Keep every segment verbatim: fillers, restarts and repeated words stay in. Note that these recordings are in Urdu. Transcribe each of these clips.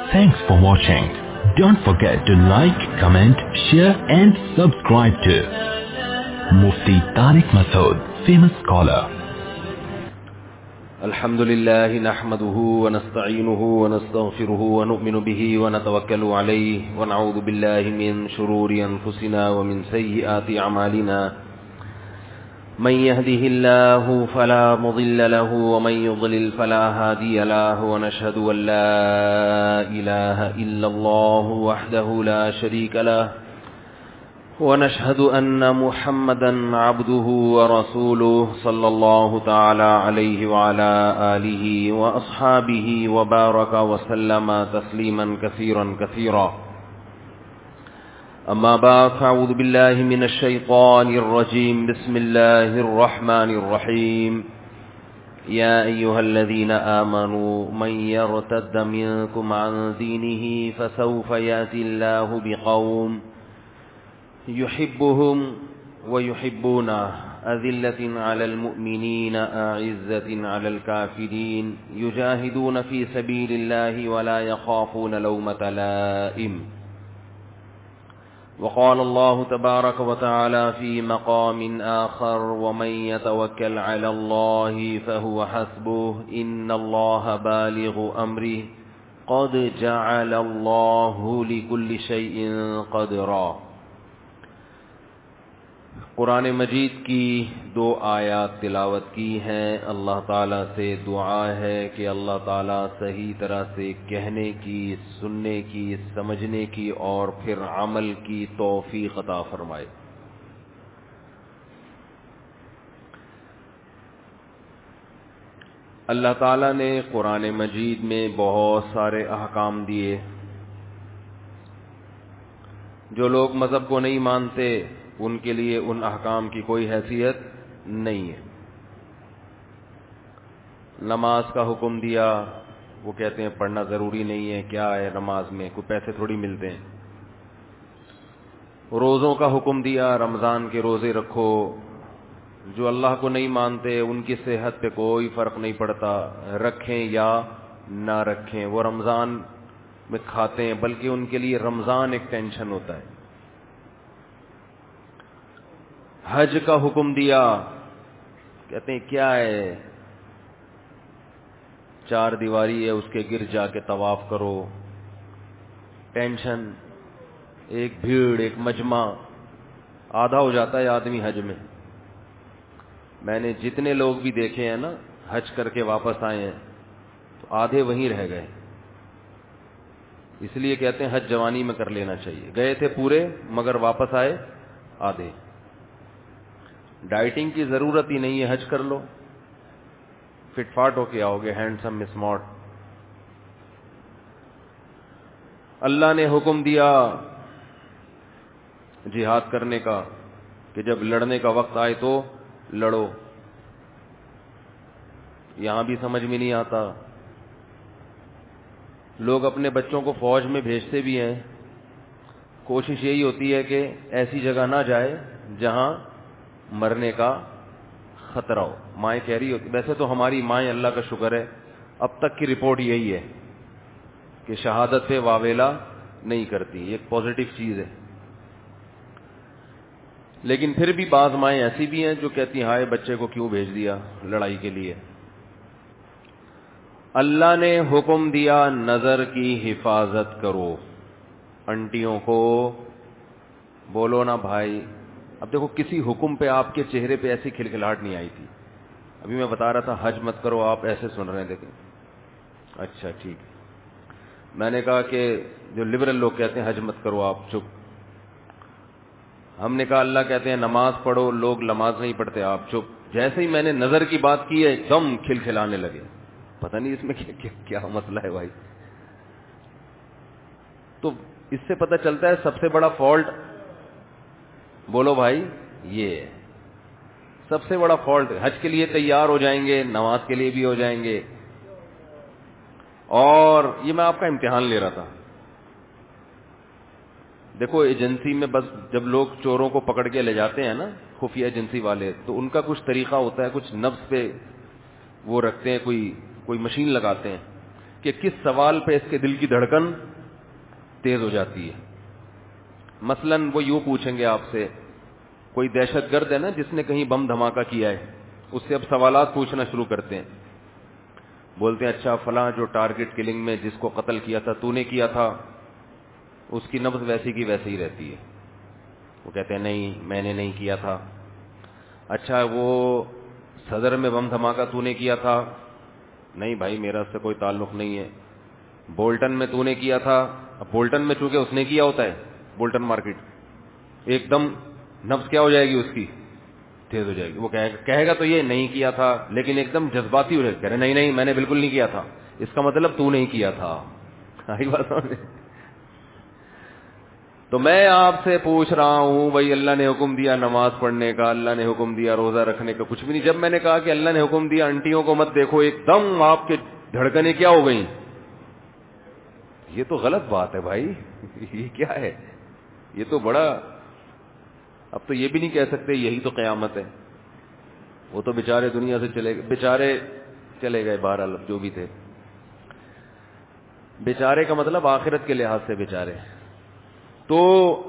Thanks for watching. Don't forget to like, comment, share and subscribe to Mufti Tariq Masood, famous scholar. الحمدللہ نحمده ونستعینه ونستغفره ونؤمن به ونتوکل علیہ ونعوذ باللہ من شرور انفسنا ومن سیئات اعمالنا من يهده الله فلا مضل له ومن يضلل فلا هادي له ونشهد ان لا اله الا الله وحده لا شريك له ونشهد أن محمدا عبده ورسوله صلى الله تعالى عليه وعلى آله وأصحابه وبارك وسلم تسليما كثيرا كثيرا. أما بعد فأعوذ بالله من الشيطان الرجيم. بسم الله الرحمن الرحيم. يا أيها الذين آمنوا من يرتد منكم عن دينه فسوف يأتي الله بقوم يحبهم ويحبونه أذلة على المؤمنين أعزة على الكافرين يجاهدون في سبيل الله ولا يخافون لومة لائم. وقال الله تبارك وتعالى في مقام آخر ومن يتوكل على الله فهو حسبه إن الله بالغ أمره قد جعل الله لكل شيء قدرا. قرآن مجید کی دو آیات تلاوت کی ہیں. اللہ تعالیٰ سے دعا ہے کہ اللہ تعالیٰ صحیح طرح سے کہنے کی، سننے کی، سمجھنے کی اور پھر عمل کی توفیق عطا فرمائے. اللہ تعالیٰ نے قرآن مجید میں بہت سارے احکام دیے. جو لوگ مذہب کو نہیں مانتے ان کے لیے ان احکام کی کوئی حیثیت نہیں ہے. نماز کا حکم دیا، وہ کہتے ہیں پڑھنا ضروری نہیں ہے، کیا ہے نماز میں، کوئی پیسے تھوڑی ملتے ہیں. روزوں کا حکم دیا، رمضان کے روزے رکھو. جو اللہ کو نہیں مانتے ان کی صحت پہ کوئی فرق نہیں پڑتا، رکھیں یا نہ رکھیں، وہ رمضان میں کھاتے ہیں، بلکہ ان کے لیے رمضان ایک ٹینشن ہوتا ہے. حج کا حکم دیا، کہتے ہیں کیا ہے، چار دیواری ہے اس کے گرد جا کے طواف کرو. ٹینشن، ایک بھیڑ، ایک مجمع، آدھا ہو جاتا ہے آدمی حج میں. میں نے جتنے لوگ بھی دیکھے ہیں نا حج کر کے واپس آئے ہیں تو آدھے وہیں رہ گئے. اس لیے کہتے ہیں حج جوانی میں کر لینا چاہیے. گئے تھے پورے مگر واپس آئے آدھے. ڈائٹنگ کی ضرورت ہی نہیں ہے، حج کر لو، فٹ فاٹ ہو کے آؤ گے، ہینڈسم اسمارٹ. اللہ نے حکم دیا جہاد کرنے کا کہ جب لڑنے کا وقت آئے تو لڑو. یہاں بھی سمجھ میں نہیں آتا. لوگ اپنے بچوں کو فوج میں بھیجتے بھی ہیں، کوشش یہی ہوتی ہے کہ ایسی جگہ نہ جائے جہاں مرنے کا خطرہ ہو. مائیں کہہ رہی ہوتی، ویسے تو ہماری مائیں اللہ کا شکر ہے اب تک کی رپورٹ یہی ہے کہ شہادت پہ واویلا نہیں کرتی. یہ ایک پازیٹو چیز ہے. لیکن پھر بھی بعض مائیں ایسی بھی ہیں جو کہتی ہیں ہائے بچے کو کیوں بھیج دیا لڑائی کے لیے. اللہ نے حکم دیا نظر کی حفاظت کرو. انٹیوں کو بولو نا بھائی. اب دیکھو کسی حکم پہ آپ کے چہرے پہ ایسی کھلکھلاہٹ نہیں آئی تھی. ابھی میں بتا رہا تھا حج مت کرو، آپ ایسے سن رہے ہیں. دیکھیں اچھا ٹھیک. میں نے کہا کہ جو لبرل لوگ کہتے ہیں حج مت کرو، آپ چپ. ہم نے کہا اللہ کہتے ہیں نماز پڑھو، لوگ نماز نہیں پڑھتے، آپ چپ. جیسے ہی میں نے نظر کی بات کی ہے ایک دم کھلکھلانے لگے. پتہ نہیں اس میں کیا, کیا, کیا مسئلہ ہے بھائی. تو اس سے پتہ چلتا ہے سب سے بڑا فالٹ، بولو بھائی، یہ سب سے بڑا فالٹ. حج کے لیے تیار ہو جائیں گے، نماز کے لیے بھی ہو جائیں گے. اور یہ میں آپ کا امتحان لے رہا تھا. دیکھو ایجنسی میں بس جب لوگ چوروں کو پکڑ کے لے جاتے ہیں نا خفیہ ایجنسی والے، تو ان کا کچھ طریقہ ہوتا ہے، کچھ نفس پہ وہ رکھتے ہیں، کوئی کوئی مشین لگاتے ہیں کہ کس سوال پہ اس کے دل کی دھڑکن تیز ہو جاتی ہے. مثلاً وہ یوں پوچھیں گے آپ سے, کوئی دہشت گرد ہے نا جس نے کہیں بم دھماکہ کیا ہے, اس سے اب سوالات پوچھنا شروع کرتے ہیں. بولتے ہیں اچھا فلاں جو ٹارگٹ کلنگ میں جس کو قتل کیا تھا تو نے کیا تھا؟ اس کی نبض ویسی کی ویسے ہی رہتی ہے. وہ کہتے ہیں نہیں میں نے نہیں کیا تھا. اچھا وہ صدر میں بم دھماکہ تو نے کیا تھا؟ نہیں بھائی میرا اس سے کوئی تعلق نہیں ہے. بولٹن میں تو نے کیا تھا؟ اب بولٹن میں چونکہ اس نے کیا ہوتا ہے, بولٹن مارکیٹ, ایک دم نبض کیا ہو جائے گی اس کی, تیز ہو جائے گی. وہ کہے گا تو یہ نہیں کیا تھا, لیکن ایک دم جذباتی ہو جائے گا, کہہ رہے نہیں نہیں میں نے بالکل نہیں کیا تھا. اس کا مطلب تو نہیں کیا تھا. آئی بات سمجھ؟ تو میں آپ سے پوچھ رہا ہوں بھائی اللہ نے حکم دیا نماز پڑھنے کا, اللہ نے حکم دیا روزہ رکھنے کا, کچھ بھی نہیں. جب میں نے کہا کہ اللہ نے حکم دیا انٹیوں کو مت دیکھو, ایک دم آپ کے دھڑکنیں کیا ہو گئیں. یہ تو غلط بات ہے بھائی. یہ کیا ہے؟ یہ تو بڑا, اب تو یہ بھی نہیں کہہ سکتے یہی تو قیامت ہے. وہ تو بیچارے دنیا سے چلے گئے, بیچارے چلے گئے بہرحال جو بھی تھے. بیچارے کا مطلب آخرت کے لحاظ سے بیچارے. تو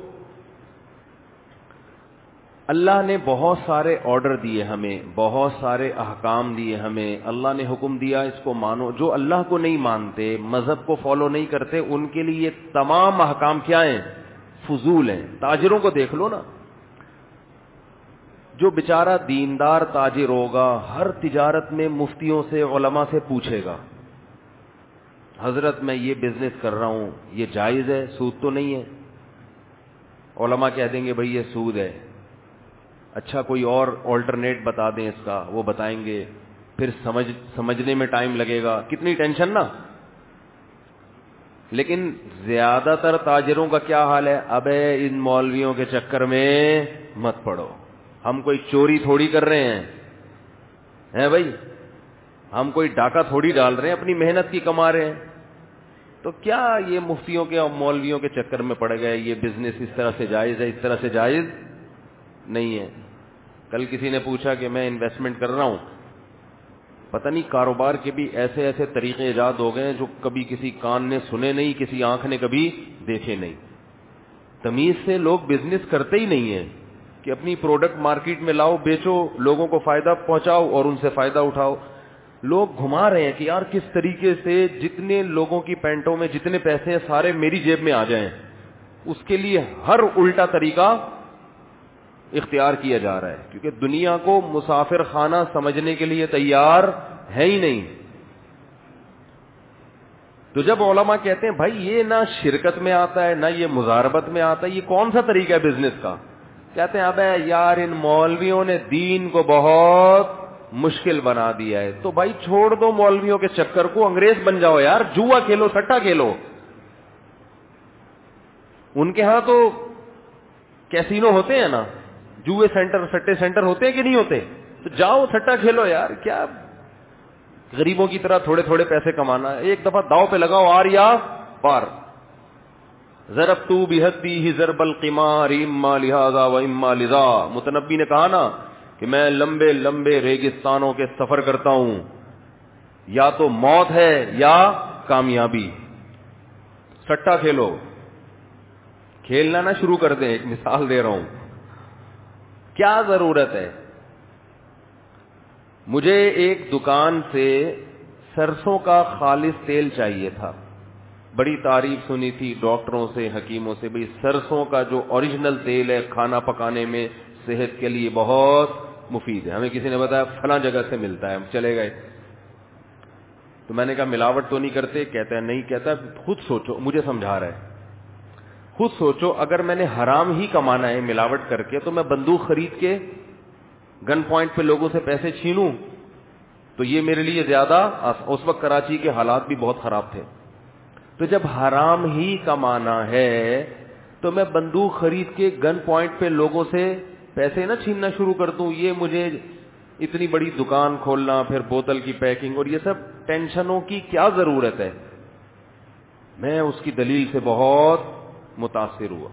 اللہ نے بہت سارے آرڈر دیے ہمیں, بہت سارے احکام دیے ہمیں. اللہ نے حکم دیا اس کو مانو. جو اللہ کو نہیں مانتے, مذہب کو فالو نہیں کرتے, ان کے لیے یہ تمام احکام کیا ہیں؟ فضول ہیں. تاجروں کو دیکھ لو نا, جو بیچارہ دیندار تاجر ہوگا ہر تجارت میں مفتیوں سے علماء سے پوچھے گا حضرت میں یہ بزنس کر رہا ہوں یہ جائز ہے, سود تو نہیں ہے؟ علماء کہہ دیں گے بھئی یہ سود ہے. اچھا کوئی اور آلٹرنیٹ بتا دیں اس کا, وہ بتائیں گے, پھر سمجھ سمجھنے میں ٹائم لگے گا. کتنی ٹینشن نا. لیکن زیادہ تر تاجروں کا کیا حال ہے؟ ابے ان مولویوں کے چکر میں مت پڑو, ہم کوئی چوری تھوڑی کر رہے ہیں ہیں بھائی, ہم کوئی ڈاکہ تھوڑی ڈال رہے ہیں, اپنی محنت کی کما رہے ہیں. تو کیا یہ مفتیوں کے اور مولویوں کے چکر میں پڑ گئے, یہ بزنس اس طرح سے جائز ہے, اس طرح سے جائز نہیں ہے. کل کسی نے پوچھا کہ میں انویسٹمنٹ کر رہا ہوں, پتہ نہیں کاروبار کے بھی ایسے ایسے طریقے ایجاد ہو گئے جو کبھی کسی کان نے سنے نہیں, کسی آنکھ نے کبھی دیکھے نہیں. تمیز سے لوگ بزنس کرتے ہی نہیں ہیں کہ اپنی پروڈکٹ مارکیٹ میں لاؤ, بیچو, لوگوں کو فائدہ پہنچاؤ اور ان سے فائدہ اٹھاؤ. لوگ گھما رہے ہیں کہ یار کس طریقے سے جتنے لوگوں کی پینٹوں میں جتنے پیسے ہیں سارے میری جیب میں آ جائیں, اس کے لیے ہر الٹا طریقہ اختیار کیا جا رہا ہے, کیونکہ دنیا کو مسافر خانہ سمجھنے کے لیے تیار ہے ہی نہیں. تو جب علماء کہتے ہیں بھائی یہ نہ شرکت میں آتا ہے نہ یہ مضاربت میں آتا ہے, یہ کون سا طریقہ ہے بزنس کا, کہتے ہیں ابے یار ان مولویوں نے دین کو بہت مشکل بنا دیا ہے. تو بھائی چھوڑ دو مولویوں کے چکر کو, انگریز بن جاؤ یار, جوا کھیلو, سٹا کھیلو. ان کے ہاں تو کیسینو ہوتے ہیں نا, جوئے سینٹر, سٹے سینٹر ہوتے ہیں کہ نہیں ہوتے؟ تو جاؤ سٹا کھیلو یار, کیا غریبوں کی طرح تھوڑے تھوڑے پیسے کمانا ہے. ایک دفعہ داؤ پہ لگاؤ آر یا پار. ضربت بحدی ضرب القمار اما لہذا و اما لذا. متنبی نے کہا نا کہ میں لمبے لمبے ریگستانوں کے سفر کرتا ہوں, یا تو موت ہے یا کامیابی. سٹا کھیلو, کھیلنا نہ شروع کر دیں. ایک مثال دے رہا ہوں, کیا ضرورت ہے. مجھے ایک دکان سے سرسوں کا خالص تیل چاہیے تھا, بڑی تعریف سنی تھی ڈاکٹروں سے, حکیموں سے, بھئی سرسوں کا جو اوریجنل تیل ہے کھانا پکانے میں صحت کے لیے بہت مفید ہے. ہمیں کسی نے بتایا فلاں جگہ سے ملتا ہے, ہم چلے گئے. تو میں نے کہا ملاوٹ تو نہیں کرتے؟ کہتا ہے نہیں. کہتا ہے خود سوچو, مجھے سمجھا رہا ہے, خود سوچو اگر میں نے حرام ہی کمانا ہے ملاوٹ کر کے, تو میں بندوق خرید کے گن پوائنٹ پہ لوگوں سے پیسے چھینوں تو یہ میرے لیے زیادہ. اس وقت کراچی کے حالات بھی بہت خراب تھے. تو جب حرام ہی کمانا ہے تو میں بندوق خرید کے گن پوائنٹ پہ لوگوں سے پیسے نہ چھیننا شروع کر دوں. یہ مجھے اتنی بڑی دکان کھولنا, پھر بوتل کی پیکنگ اور یہ سب ٹینشنوں کی کیا ضرورت ہے. میں اس کی دلیل سے بہت متاثر ہوا.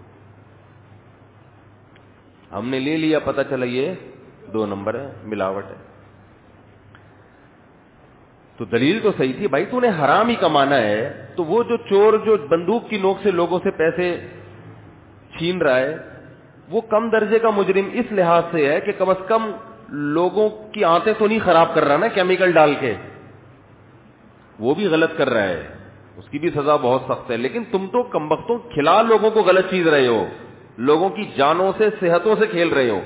ہم نے لے لیا, پتہ چلا یہ دو نمبر ہے, ملاوٹ ہے. تو دلیل تو صحیح تھی بھائی, تو نے حرام ہی کمانا ہے, تو وہ جو چور جو بندوق کی نوک سے لوگوں سے پیسے چھین رہا ہے وہ کم درجے کا مجرم اس لحاظ سے ہے کہ کم از کم لوگوں کی آنتیں تو نہیں خراب کر رہا نا کیمیکل ڈال کے, وہ بھی غلط کر رہا ہے, اس کی بھی سزا بہت سخت ہے. لیکن تم تو کمبختوں کھلا لوگوں کو غلط چیز رہے ہو, لوگوں کی جانوں سے صحتوں سے کھیل رہے ہو.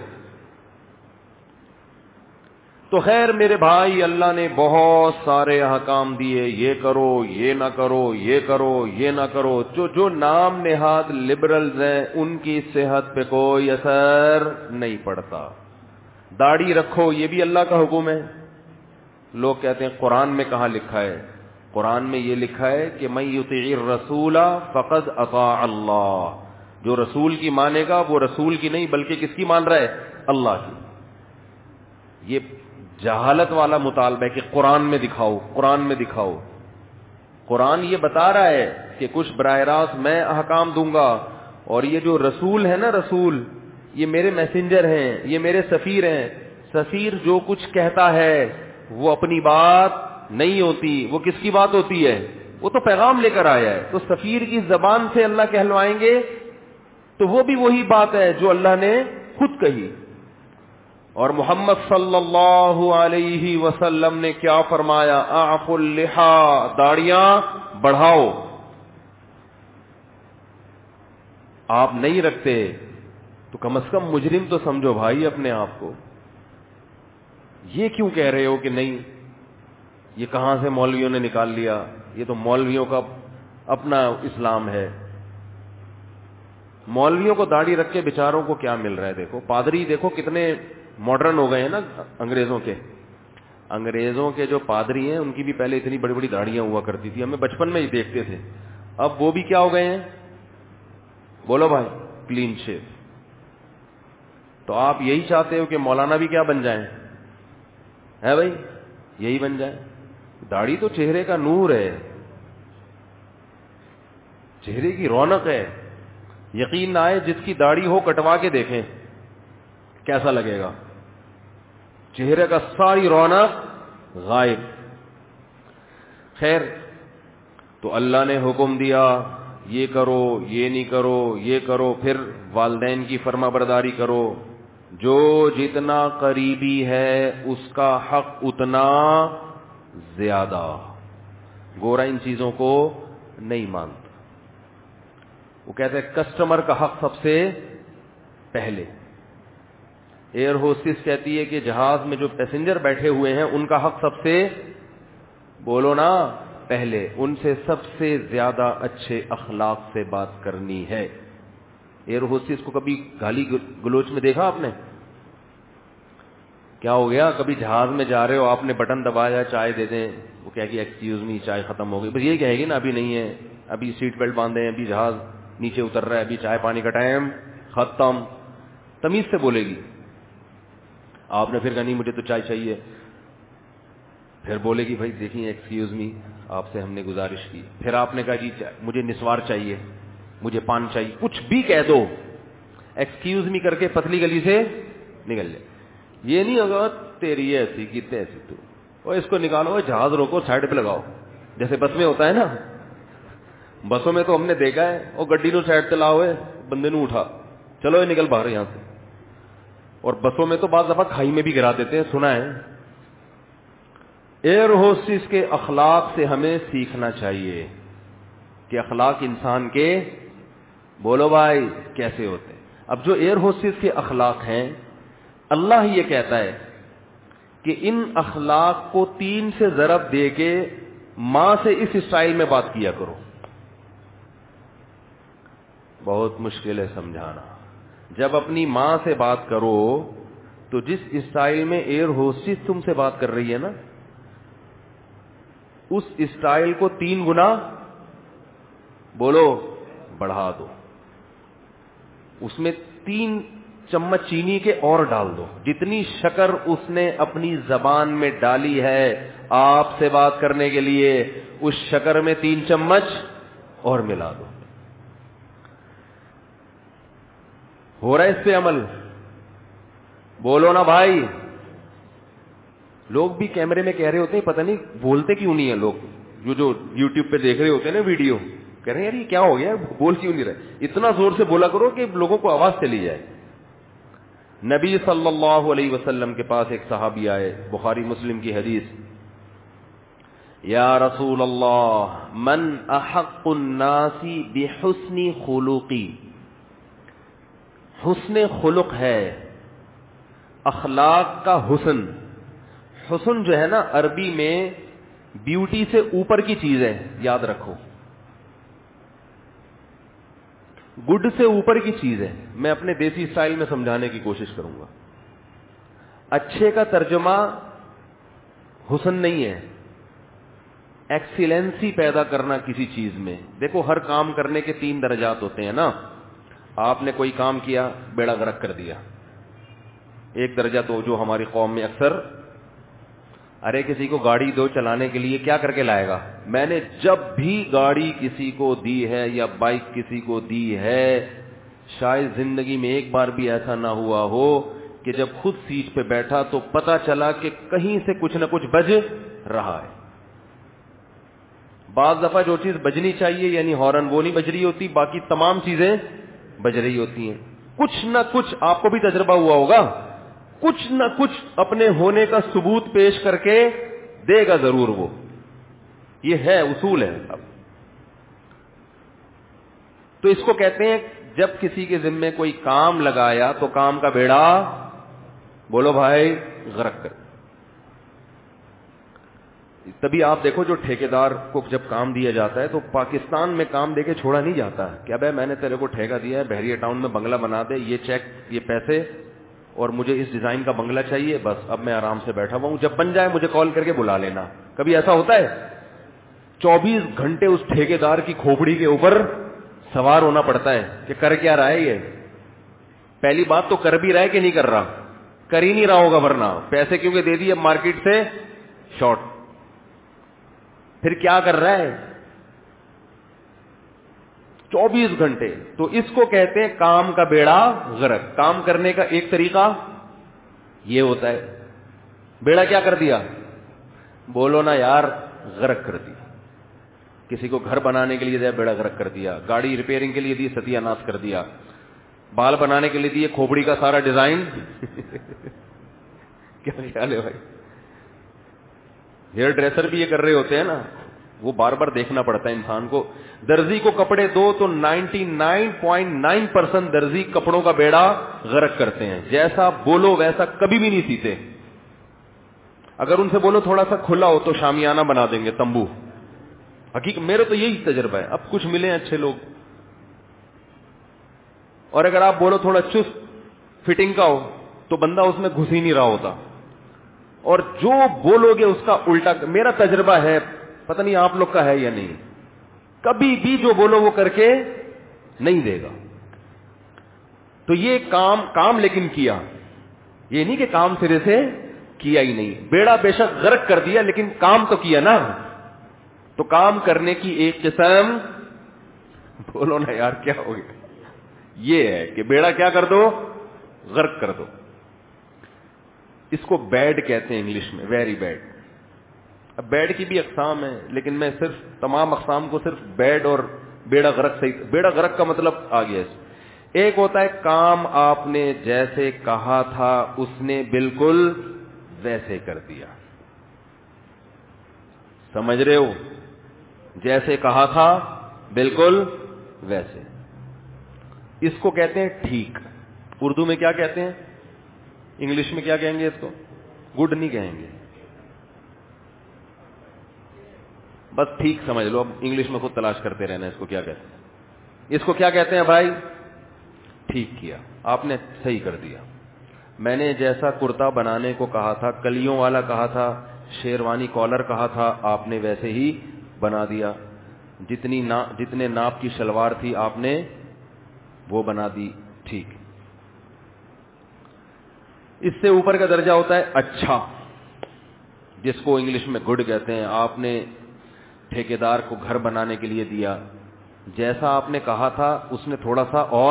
تو خیر میرے بھائی, اللہ نے بہت سارے احکام دیے, یہ کرو یہ نہ کرو, یہ کرو یہ نہ کرو. جو جو نام نہاد لبرلز ہیں ان کی صحت پہ کوئی اثر نہیں پڑتا. داڑھی رکھو یہ بھی اللہ کا حکم ہے. لوگ کہتے ہیں قرآن میں کہاں لکھا ہے؟ قرآن میں یہ لکھا ہے کہ من یطیع الرسول فقد اطاع اللہ, جو رسول کی مانے گا وہ رسول کی نہیں بلکہ کس کی مان رہا ہے؟ اللہ کی. یہ جہالت والا مطالبہ ہے کہ قرآن میں دکھاؤ, قرآن میں دکھاؤ. قرآن یہ بتا رہا ہے کہ کچھ براہ راست میں احکام دوں گا, اور یہ جو رسول ہے نا, رسول یہ میرے میسنجر ہیں, یہ میرے سفیر ہیں. سفیر جو کچھ کہتا ہے وہ اپنی بات نہیں ہوتی, وہ کس کی بات ہوتی ہے؟ وہ تو پیغام لے کر آیا ہے. تو سفیر کی زبان سے اللہ کہلوائیں گے تو وہ بھی وہی بات ہے جو اللہ نے خود کہی. اور محمد صلی اللہ علیہ وسلم نے کیا فرمایا؟ اعفوا اللحى, داڑیاں بڑھاؤ. آپ نہیں رکھتے تو کم از کم مجرم تو سمجھو بھائی اپنے آپ کو. یہ کیوں کہہ رہے ہو کہ نہیں, یہ کہاں سے مولویوں نے نکال لیا, یہ تو مولویوں کا اپنا اسلام ہے. مولویوں کو داڑھی رکھ کے بیچاروں کو کیا مل رہا ہے؟ دیکھو پادری, دیکھو کتنے ماڈرن ہو گئے ہیں نا انگریزوں کے. انگریزوں کے جو پادری ہیں ان کی بھی پہلے اتنی بڑی بڑی داڑیاں ہوا کرتی تھی, ہمیں بچپن میں ہی دیکھتے تھے. اب وہ بھی کیا ہو گئے ہیں؟ بولو بھائی, کلین شیو. تو آپ یہی چاہتے ہو کہ مولانا بھی کیا بن جائیں؟ ہے بھائی, یہی بن جائے. داڑھی تو چہرے کا نور ہے, چہرے کی رونق ہے. یقین نہ آئے جس کی داڑھی ہو کٹوا کے دیکھیں کیسا لگے گا, چہرے کا ساری رونق غائب. خیر, تو اللہ نے حکم دیا یہ کرو یہ نہیں کرو, یہ کرو, پھر والدین کی فرما برداری کرو. جو جتنا قریبی ہے اس کا حق اتنا زیادہ. گورا ان چیزوں کو نہیں مانتا. وہ کہتے ہیں کسٹمر کا حق سب سے پہلے. ایئر ہوسٹس کہتی ہے کہ جہاز میں جو پیسنجر بیٹھے ہوئے ہیں ان کا حق سب سے, بولو نا, پہلے. ان سے سب سے زیادہ اچھے اخلاق سے بات کرنی ہے. ایئر ہوسٹس کو کبھی گالی گلوچ میں دیکھا آپ نے؟ کیا ہو گیا, کبھی جہاز میں جا رہے ہو, آپ نے بٹن دبایا چائے دے دیں, وہ کہے گی ایکسکیوز می چائے ختم ہو گئی, بس یہی کہے گی نا ابھی نہیں ہے, ابھی سیٹ بیلٹ باندھے ہیں, ابھی جہاز نیچے اتر رہا ہے, ابھی چائے پانی کا ٹائم ختم. تمیز سے بولے گی. آپ نے پھر کہا نہیں مجھے تو چائے چاہیے, پھر بولے گی بھائی دیکھیں ایکسکیوز می آپ سے ہم نے گزارش کی. پھر آپ نے کہا جی مجھے نسوار چاہیے, مجھے پان چاہیے, کچھ بھی کہہ دو, ایکسکیوز می کر کے پتلی گلی سے نکل جائے. یہ نہیں ہوگا تیری ایسی کی تیسی, تو اور اس کو نکالو, جہاز روکو, سائڈ پہ لگاؤ, جیسے بس میں ہوتا ہے نا. بسوں میں تو ہم نے دیکھا ہے, وہ گڈی نو سائڈ چلا ہوئے, بندے نو اٹھا, چلو یہ نکل باہر یہاں سے. اور بسوں میں تو بعض دفعہ کھائی میں بھی گرا دیتے ہیں, سنا ہے. ایئر ہوسٹس کے اخلاق سے ہمیں سیکھنا چاہیے کہ اخلاق انسان کے, بولو بھائی, کیسے ہوتے ہیں. اب جو ایئر ہوسٹس کے اخلاق ہیں, اللہ ہی یہ کہتا ہے کہ ان اخلاق کو تین سے ضرب دے کے ماں سے اس اسٹائل میں بات کیا کرو. بہت مشکل ہے سمجھانا. جب اپنی ماں سے بات کرو تو جس اسٹائل میں ایئر ہوسٹس تم سے بات کر رہی ہے نا, اس اسٹائل کو تین گنا, بولو, بڑھا دو. اس میں تین چمچ چینی کے اور ڈال دو. جتنی شکر اس نے اپنی زبان میں ڈالی ہے آپ سے بات کرنے کے لیے, اس شکر میں تین چمچ اور ملا دو. ہو رہا ہے اس پہ عمل؟ بولو نا بھائی. لوگ بھی کیمرے میں کہہ رہے ہوتے ہیں پتہ نہیں بولتے کیوں نہیں ہیں لوگ, جو جو یوٹیوب پہ دیکھ رہے ہوتے ہیں نا ویڈیو, کہہ رہے ہیں یار یہ کیا ہو گیا, بول کیوں نہیں رہے, اتنا زور سے بولا کرو کہ لوگوں کو آواز چلی جائے. نبی صلی اللہ علیہ وسلم کے پاس ایک صحابی آئے, بخاری مسلم کی حدیث, یا رسول اللہ من احق الناس بحسن خلقی, حسن خلق ہے اخلاق کا حسن. حسن جو ہے نا عربی میں بیوٹی سے اوپر کی چیز ہے, یاد رکھو, گڈ سے اوپر کی چیز ہے. میں اپنے دیسی اسٹائل میں سمجھانے کی کوشش کروں گا. اچھے کا ترجمہ حسن نہیں ہے, ایکسیلنسی پیدا کرنا کسی چیز میں. دیکھو ہر کام کرنے کے تین درجات ہوتے ہیں نا. آپ نے کوئی کام کیا, بیڑا غرق کر دیا. ایک درجہ تو جو ہماری قوم میں اکثر, ارے کسی کو گاڑی دو چلانے کے لیے, کیا کر کے لائے گا. میں نے جب بھی گاڑی کسی کو دی ہے یا بائک کسی کو دی ہے, شاید زندگی میں ایک بار بھی ایسا نہ ہوا ہو کہ جب خود سیٹ پہ بیٹھا تو پتا چلا کہ کہیں سے کچھ نہ کچھ بج رہا ہے. بعض دفعہ جو چیز بجنی چاہیے یعنی ہارن وہ نہیں بج رہی ہوتی, باقی تمام چیزیں بج رہی ہوتی ہیں. کچھ نہ کچھ آپ کو بھی تجربہ ہوا ہوگا, کچھ نہ کچھ اپنے ہونے کا ثبوت پیش کر کے دے گا ضرور وہ. یہ ہے اصول ہے. اب تو اس کو کہتے ہیں جب کسی کے ذمے کوئی کام لگایا تو کام کا بیڑا, بولو بھائی, غرق کر. تبھی آپ دیکھو جو ٹھیکیدار کو جب کام دیا جاتا ہے تو پاکستان میں کام دے کے چھوڑا نہیں جاتا ہے کہ ابے میں نے تیرے کو ٹھیکہ دیا ہے بحریہ ٹاؤن میں بنگلہ بنا دے, یہ چیک, یہ پیسے, اور مجھے اس ڈیزائن کا بنگلہ چاہیے, بس اب میں آرام سے بیٹھا ہوا ہوں, جب بن جائے مجھے کال کر کے بلا لینا. کبھی ایسا ہوتا ہے؟ چوبیس گھنٹے اس ٹھیکیدار کی کھوپڑی کے اوپر سوار ہونا پڑتا ہے کہ کر کیا رہا ہے یہ. پہلی بات تو کر بھی رہا ہے کہ نہیں کر رہا, کر ہی نہیں رہا ہوگا ورنہ پیسے کیونکہ دے دیے مارکیٹ سے شارٹ. پھر کیا کر رہا ہے چوبیس گھنٹے. تو اس کو کہتے ہیں کام کا بیڑا غرق. کام کرنے کا ایک طریقہ یہ ہوتا ہے, بیڑا کیا کر دیا, بولو نا یار, غرق کر دیا. کسی کو گھر بنانے کے لیے دیا, بیڑا غرق کر دیا. گاڑی ریپیئرنگ کے لیے دی, ستیہ ناش کر دیا. بال بنانے کے لیے دیے, کھوپڑی کا سارا ڈیزائن کیا خیال ہے بھائی. ہیئر ڈریسر بھی یہ کر رہے ہوتے ہیں نا, وہ بار بار دیکھنا پڑتا ہے انسان کو. درزی کو کپڑے دو تو ninety nine point nine percent درزی کپڑوں کا بیڑا غرق کرتے ہیں. جیسا بولو ویسا کبھی بھی نہیں سیتے. اگر ان سے بولو تھوڑا سا کھلا ہو تو شامیانہ بنا دیں گے, تمبو. حقیقت میرے تو یہی تجربہ ہے. اب کچھ ملے اچھے لوگ, اور اگر آپ بولو تھوڑا چست فٹنگ کا ہو تو بندہ اس میں گھس ہی نہیں رہا ہوتا. اور جو بولو گے اس کا الٹا. میرا تجربہ ہے, پتہ نہیں آپ لوگ کا ہے یا نہیں, کبھی بھی جو بولو وہ کر کے نہیں دے گا. تو یہ کام کام لیکن کیا, یہ نہیں کہ کام سرے سے کیا ہی نہیں. بیڑا بے شک غرق کر دیا لیکن کام تو کیا نا. تو کام کرنے کی ایک قسم, بولو نا یار کیا ہو گیا, یہ ہے کہ بیڑا کیا کر دو, غرق کر دو. اس کو بیڈ کہتے ہیں انگلش میں, ویری بیڈ. اب بیڈ کی بھی اقسام ہے لیکن میں صرف تمام اقسام کو صرف بیڈ اور بیڑا غرق سے, بیڑا غرق کا مطلب آ گیا. ایک ہوتا ہے کام آپ نے جیسے کہا تھا اس نے بالکل ویسے کر دیا. سمجھ رہے ہو, جیسے کہا تھا بالکل ویسے. اس کو کہتے ہیں ٹھیک. اردو میں کیا کہتے ہیں, انگلش میں کیا کہیں گے اس کو, گڈ نہیں کہیں گے, بس ٹھیک سمجھ لو. اب انگلش میں خود تلاش کرتے رہنا اس کو کیا کہتے ہیں. اس کو کیا کہتے ہیں بھائی, ٹھیک کیا, آپ نے صحیح کر دیا. میں نے جیسا کرتا بنانے کو کہا تھا, کلیوں والا کہا تھا, شیروانی کالر کہا تھا, آپ نے ویسے ہی بنا دیا. جتنی نا, جتنے ناپ کی شلوار تھی آپ نے وہ بنا دی, ٹھیک. اس سے اوپر کا درجہ ہوتا ہے اچھا, جس کو انگلش میں گڈ کہتے ہیں. آپ نے ٹھیکیدار کو گھر بنانے کے لیے دیا, جیسا آپ نے کہا تھا اس نے تھوڑا سا اور,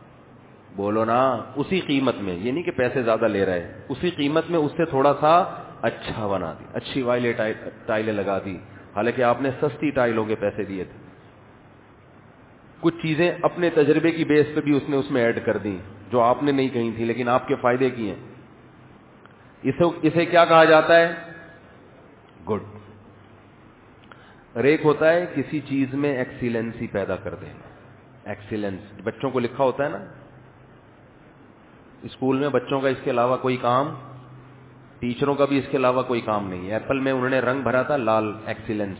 بولو نا, اسی قیمت میں, یہ نہیں کہ پیسے زیادہ لے رہے, اسی قیمت میں اس سے تھوڑا سا اچھا بنا دی, اچھی والی ٹائلیں لگا دی, حالانکہ آپ نے سستی ٹائلوں کے پیسے دیے تھے. کچھ چیزیں اپنے تجربے کی بیس پہ بھی اس نے اس میں ایڈ کر دی جو آپ نے نہیں کہی تھی لیکن آپ کے فائدے کی ہیں. اسے اسے کیا کہا جاتا ہے؟ گڈ. اور ایک ہوتا ہے کسی چیز میں ایکسیلنسی پیدا کر دینا. ایکسیلنس بچوں کو لکھا ہوتا ہے نا اسکول میں, بچوں کا اس کے علاوہ کوئی کام, ٹیچروں کا بھی اس کے علاوہ کوئی کام نہیں. ایپل میں انہوں نے رنگ بھرا تھا لال, ایکسیلنس.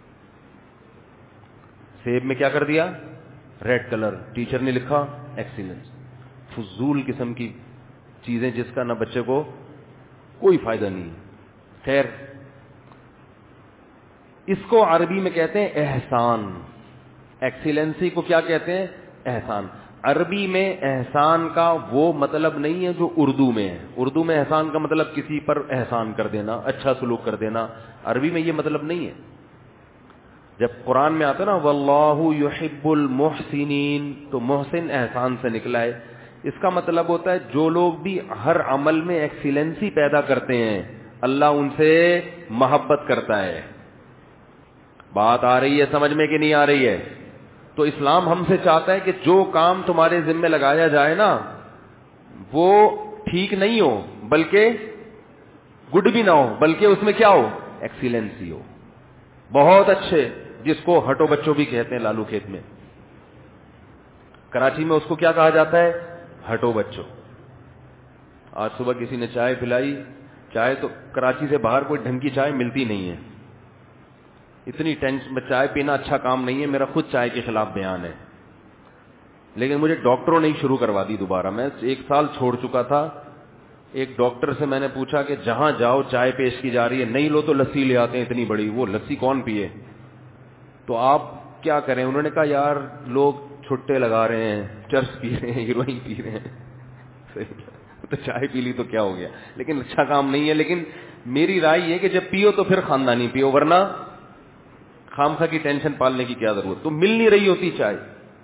سیب میں کیا کر دیا؟ ریڈ کلر, ٹیچر نے لکھا ایکسیلنس. فضول قسم کی چیزیں جس کا نہ بچے کو کوئی فائدہ نہیں. خیر, اس کو عربی میں کہتے ہیں احسان. ایکسیلنسی کو کیا کہتے ہیں؟ احسان. عربی میں احسان کا وہ مطلب نہیں ہے جو اردو میں ہے. اردو میں احسان کا مطلب کسی پر احسان کر دینا, اچھا سلوک کر دینا. عربی میں یہ مطلب نہیں ہے. جب قرآن میں آتا نا واللہ یحب المحسنین, تو محسن احسان سے نکلا ہے. اس کا مطلب ہوتا ہے جو لوگ بھی ہر عمل میں ایکسیلنسی پیدا کرتے ہیں اللہ ان سے محبت کرتا ہے. بات آ رہی ہے سمجھ میں کہ نہیں آ رہی ہے؟ تو اسلام ہم سے چاہتا ہے کہ جو کام تمہارے ذمہ لگایا جائے نا وہ ٹھیک نہیں ہو بلکہ گڈ بھی نہ ہو, بلکہ اس میں کیا ہو؟ ایکسیلنسی ہو. بہت اچھے, جس کو ہٹو بچوں بھی کہتے ہیں لالو کھیت میں. کراچی میں اس کو کیا کہا جاتا ہے؟ ہٹو بچوں. آج صبح کسی نے چائے پلائی, چائے تو کراچی سے باہر کوئی ڈھنگ کی چائے ملتی نہیں ہے. اتنی ٹینشن, چائے پینا اچھا کام نہیں ہے, میرا خود چائے کے خلاف بیان ہے, لیکن مجھے ڈاکٹروں نے شروع کروا دی دوبارہ. میں ایک سال چھوڑ چکا تھا. ایک ڈاکٹر سے میں نے پوچھا کہ جہاں جاؤ چائے پیش کی جا رہی ہے, نہیں لو تو لسی لے آتے ہیں اتنی بڑی, وہ لسی کون پیے, تو آپ کیا کریں؟ انہوں نے کہا یار لوگ چھٹے لگا رہے ہیں, چرس پی رہے ہیں, ہیروئن پی رہے ہیں, تو چائے پی لی تو کیا ہو گیا, لیکن اچھا کام نہیں ہے. لیکن میری رائے یہ کہ جب پیو تو پھر خاندانی پیو, ورنہ خامخواہ کی ٹینشن پالنے کی کیا ضرورت. تو مل نہیں رہی ہوتی چائے.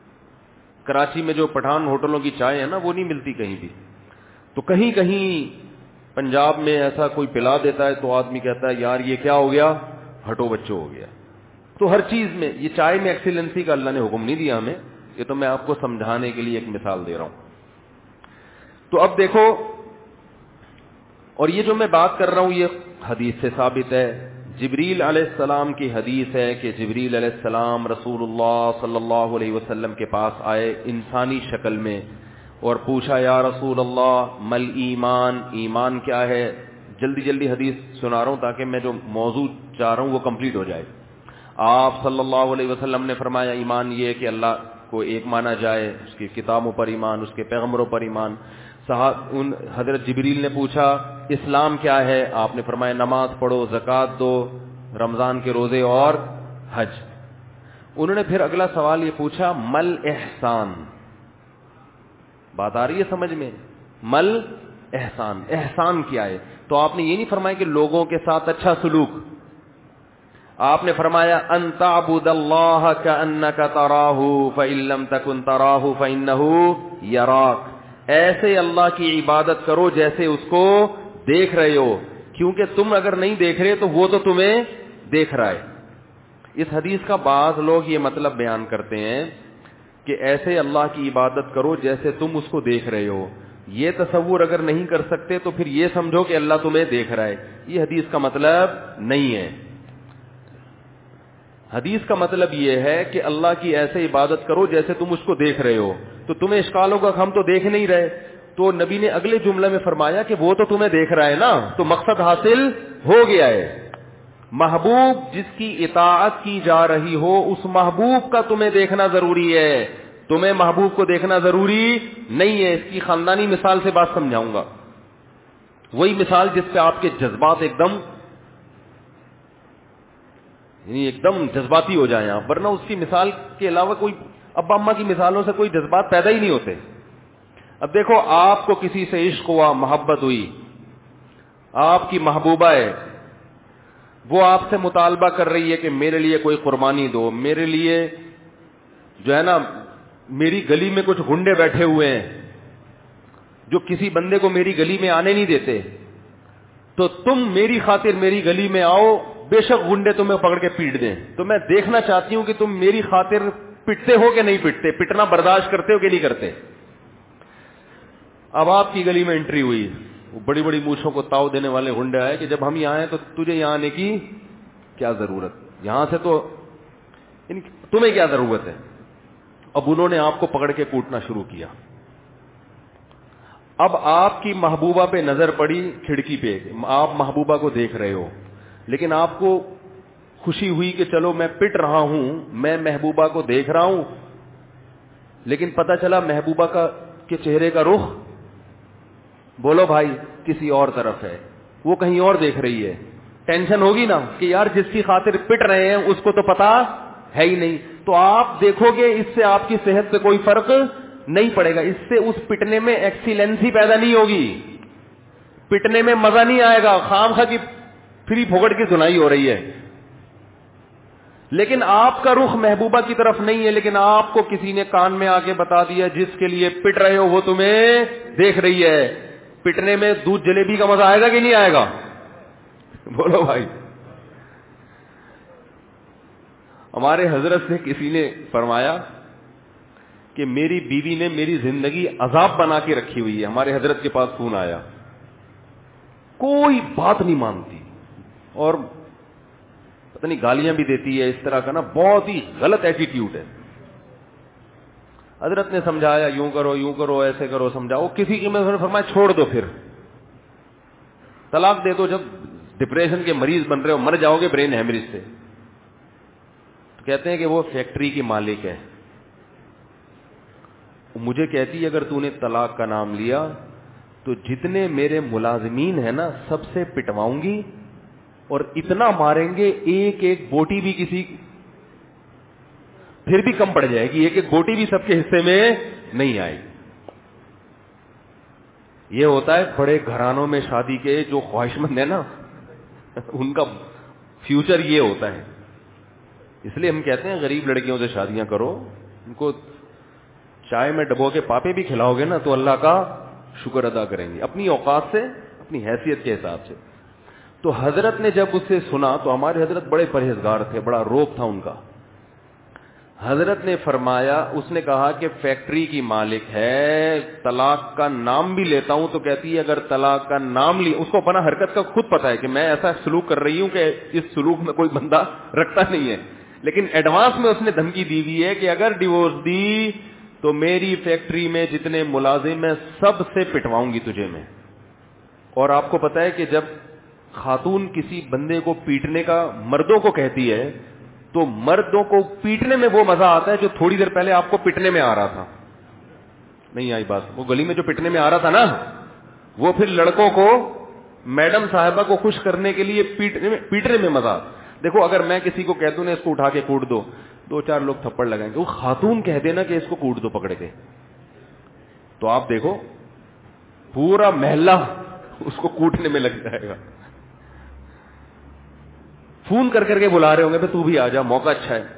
کراچی میں جو پٹھان ہوٹلوں کی چائے ہے نا وہ نہیں ملتی کہیں بھی. تو کہیں کہیں پنجاب میں ایسا کوئی پلا دیتا ہے تو آدمی کہتا ہے یار یہ کیا ہو گیا, ہٹو بچوں ہو گیا. تو ہر چیز میں یہ چائے میں ایکسیلنسی کا اللہ نے حکم نہیں دیا ہمیں, یہ تو میں آپ کو سمجھانے کے لیے ایک مثال دے رہا ہوں. تو اب دیکھو, اور یہ جو میں بات کر رہا ہوں یہ حدیث سے ثابت ہے. جبریل علیہ السلام کی حدیث ہے کہ جبریل علیہ السلام رسول اللہ صلی اللہ علیہ وسلم کے پاس آئے انسانی شکل میں اور پوچھا یا رسول اللہ مل ایمان, ایمان کیا ہے. جلدی جلدی حدیث سنا رہا ہوں تاکہ میں جو موضوع چاہ رہا ہوں وہ کمپلیٹ ہو جائے. آپ صلی اللہ علیہ وسلم نے فرمایا ایمان یہ کہ اللہ کو ایک مانا جائے, اس کی کتابوں پر ایمان, اس کے پیغمبروں پر ایمان. ان حضرت جبریل نے پوچھا اسلام کیا ہے, آپ نے فرمایا نماز پڑھو, زکوٰۃ دو, رمضان کے روزے اور حج. انہوں نے پھر اگلا سوال یہ پوچھا مل احسان. بات آ رہی ہے سمجھ میں؟ مل احسان, احسان کیا ہے؟ تو آپ نے یہ نہیں فرمایا کہ لوگوں کے ساتھ اچھا سلوک, آپ نے فرمایا ان تعبد اللہ کأنک تراہ فإن لم تکن تراہ فإنہ یراک. ایسے اللہ کی عبادت کرو جیسے اس کو دیکھ رہے ہو, کیونکہ تم اگر نہیں دیکھ رہے تو وہ تو تمہیں دیکھ رہا ہے. اس حدیث کا بعض لوگ یہ مطلب بیان کرتے ہیں کہ ایسے اللہ کی عبادت کرو جیسے تم اس کو دیکھ رہے ہو. یہ تصور اگر نہیں کر سکتے تو پھر یہ سمجھو کہ اللہ تمہیں دیکھ رہا ہے. یہ حدیث کا مطلب نہیں ہے. حدیث کا مطلب یہ ہے کہ اللہ کی ایسے عبادت کرو جیسے تم اس کو دیکھ رہے ہو. تو تمہیں اشکال ہوگا ہم تو دیکھ نہیں رہے, تو نبی نے اگلے جملے میں فرمایا کہ وہ تو تمہیں دیکھ رہا ہے نا, تو مقصد حاصل ہو گیا ہے. محبوب جس کی اطاعت کی جا رہی ہو اس محبوب کا تمہیں دیکھنا ضروری ہے, تمہیں محبوب کو دیکھنا ضروری نہیں ہے. اس کی خاندانی مثال سے بات سمجھاؤں گا, وہی مثال جس پہ آپ کے جذبات ایک دم یعنی ایک دم جذباتی ہو جائیں آپ, ورنہ اس کی مثال کے علاوہ کوئی ابا اماں کی مثالوں سے کوئی جذبات پیدا ہی نہیں ہوتے. اب دیکھو آپ کو کسی سے عشق ہوا, محبت ہوئی, آپ کی محبوبہ ہے, وہ آپ سے مطالبہ کر رہی ہے کہ میرے لیے کوئی قربانی دو, میرے لیے جو ہے نا میری گلی میں کچھ گنڈے بیٹھے ہوئے ہیں جو کسی بندے کو میری گلی میں آنے نہیں دیتے, تو تم میری خاطر میری گلی میں آؤ, بے شک گنڈے تمہیں پکڑ کے پیٹ دیں, تو میں دیکھنا چاہتی ہوں کہ تم میری خاطر پٹتے ہو کہ نہیں پٹتے, پٹنا برداشت کرتے ہو کہ نہیں کرتے. اب آپ کی گلی میں انٹری ہوئی, وہ بڑی بڑی مونچھوں کو تاؤ دینے والے گنڈے آئے کہ جب ہم یہاں آئے تو تجھے یہاں آنے کی کیا ضرورت, یہاں سے تو تمہیں کیا ضرورت ہے. اب انہوں نے آپ کو پکڑ کے کوٹنا شروع کیا. اب آپ کی محبوبہ پہ نظر پڑی کھڑکی پہ, آپ محبوبہ کو دیکھ رہے ہو, لیکن آپ کو خوشی ہوئی کہ چلو میں پٹ رہا ہوں, میں محبوبہ کو دیکھ رہا ہوں, لیکن پتہ چلا محبوبہ کا کے چہرے کا رخ, بولو بھائی, کسی اور طرف ہے, وہ کہیں اور دیکھ رہی ہے. ٹینشن ہوگی نا کہ یار جس کی خاطر پٹ رہے ہیں اس کو تو پتا ہے ہی نہیں. تو آپ دیکھو گے اس سے آپ کی صحت پہ کوئی فرق نہیں پڑے گا, اس سے اس پٹنے میں ایکسیلنسی پیدا نہیں ہوگی, پٹنے میں مزہ نہیں آئے گا, خام خواہ کی فری پھوکٹ کی سنائی ہو رہی ہے. لیکن آپ کا رخ محبوبہ کی طرف نہیں ہے, لیکن آپ کو کسی نے کان میں آ کے بتا دیا جس کے لیے پٹ رہے ہو وہ تمہیں دیکھ رہی ہے. پٹنے میں دودھ جلیبی کا مزہ آئے گا کہ نہیں آئے گا, بولو بھائی. ہمارے حضرت سے کسی نے فرمایا کہ میری بیوی نے میری زندگی عذاب بنا کے رکھی ہوئی ہے. ہمارے حضرت کے پاس فون آیا, کوئی بات نہیں مانتی اور پتہ نہیں گالیاں بھی دیتی ہے, اس طرح کا نا بہت ہی غلط ایٹیٹیوڈ ہے. حضرت نے سمجھایا یوں کرو یوں کرو ایسے کرو, سمجھاؤ. کسی کی میں فرمایا چھوڑ دو, پھر طلاق دے دو. جب ڈپریشن کے مریض بن رہے ہو, مر جاؤ گے برین ہیمریج سے. تو کہتے ہیں کہ وہ فیکٹری کی مالک ہے. مجھے کہتی اگر تو نے طلاق کا نام لیا تو جتنے میرے ملازمین ہیں نا سب سے پٹواؤں گی اور اتنا ماریں گے ایک ایک بوٹی بھی کسی پھر بھی کم پڑ جائے گی, ایک ایک بوٹی بھی سب کے حصے میں نہیں آئے گی. یہ ہوتا ہے بڑے گھرانوں میں شادی کے جو خواہش مند ہے نا, ان کا فیوچر یہ ہوتا ہے. اس لیے ہم کہتے ہیں غریب لڑکیوں سے شادیاں کرو, ان کو چائے میں ڈبو کے پاپے بھی کھلاؤ گے نا تو اللہ کا شکر ادا کریں گے, اپنی اوقات سے اپنی حیثیت کے حساب سے. تو حضرت نے جب اسے سنا تو ہمارے حضرت بڑے پرہیزگار تھے, بڑا روب تھا ان کا. حضرت نے فرمایا, اس نے کہا کہ فیکٹری کی مالک ہے, طلاق کا نام بھی لیتا ہوں تو کہتی ہے اگر طلاق کا نام لی, اس کو اپنا حرکت کا خود پتا ہے کہ میں ایسا سلوک کر رہی ہوں کہ اس سلوک میں کوئی بندہ رکھتا نہیں ہے, لیکن ایڈوانس میں اس نے دھمکی دی ہوئی ہے کہ اگر ڈیورس دی تو میری فیکٹری میں جتنے ملازم ہیں سب سے پٹواؤں گی تجھے میں. اور آپ کو پتا ہے کہ جب خاتون کسی بندے کو پیٹنے کا مردوں کو کہتی ہے تو مردوں کو پیٹنے میں وہ مزہ آتا ہے جو تھوڑی دیر پہلے آپ کو پٹنے میں آ رہا تھا. نہیں آئی بات, وہ گلی میں جو پٹنے میں آ رہا تھا نا, وہ پھر لڑکوں کو میڈم صاحبہ کو خوش کرنے کے لیے پیٹنے میں پیٹنے میں مزہ. دیکھو اگر میں کسی کو کہہ دوں نا اس کو اٹھا کے کوٹ دو, دو چار لوگ تھپڑ لگائیں گے. وہ خاتون کہہ دینا کہ اس کو کوٹ دو پکڑ کے, تو آپ دیکھو پورا محلہ اس کو کوٹنے میں لگ جائے گا. فون کر کر کے بلا رہے ہوں گے تو بھی آ جا, موقع اچھا ہے.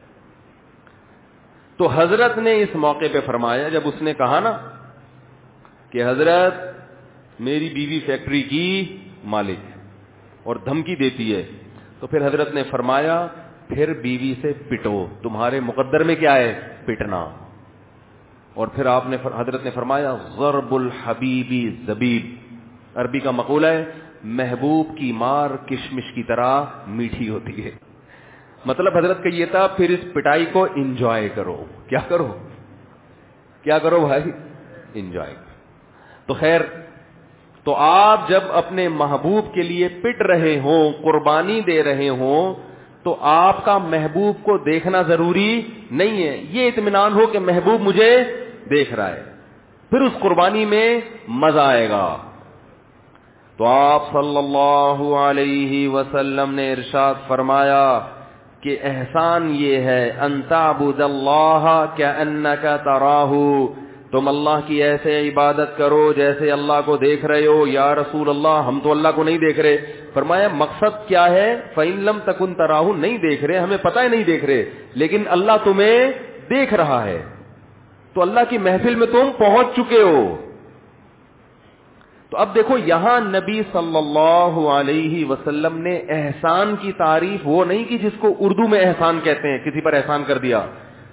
تو حضرت نے اس موقع پہ فرمایا, جب اس نے کہا نا کہ حضرت میری بیوی فیکٹری کی مالک اور دھمکی دیتی ہے, تو پھر حضرت نے فرمایا پھر بیوی سے پٹو, تمہارے مقدر میں کیا ہے پٹنا. اور پھر آپ نے حضرت نے فرمایا ضرب الحبیبی زبیب, عربی کا مقولہ ہے محبوب کی مار کشمش کی طرح میٹھی ہوتی ہے. مطلب حضرت کا یہ تھا پھر اس پٹائی کو انجوائے کرو. کیا کرو کیا کرو بھائی, انجوائے. تو خیر, تو آپ جب اپنے محبوب کے لیے پٹ رہے ہوں, قربانی دے رہے ہوں, تو آپ کا محبوب کو دیکھنا ضروری نہیں ہے. یہ اطمینان ہو کہ محبوب مجھے دیکھ رہا ہے, پھر اس قربانی میں مزہ آئے گا. تو آپ صلی اللہ علیہ وسلم نے ارشاد فرمایا کہ احسان یہ ہے ان تعبد اللہ کأنک تراہ, تم اللہ کی ایسے عبادت کرو جیسے اللہ کو دیکھ رہے ہو. یا رسول اللہ ہم تو اللہ کو نہیں دیکھ رہے. فرمایا مقصد کیا ہے, فَإِن لَمْ تَكُنْ تَرَاهُ, نہیں دیکھ رہے, ہمیں پتہ ہے نہیں دیکھ رہے, لیکن اللہ تمہیں دیکھ رہا ہے. تو اللہ کی محفل میں تم پہنچ چکے ہو. تو اب دیکھو یہاں نبی صلی اللہ علیہ وسلم نے احسان کی تعریف وہ نہیں کی جس کو اردو میں احسان کہتے ہیں, کسی پر احسان کر دیا,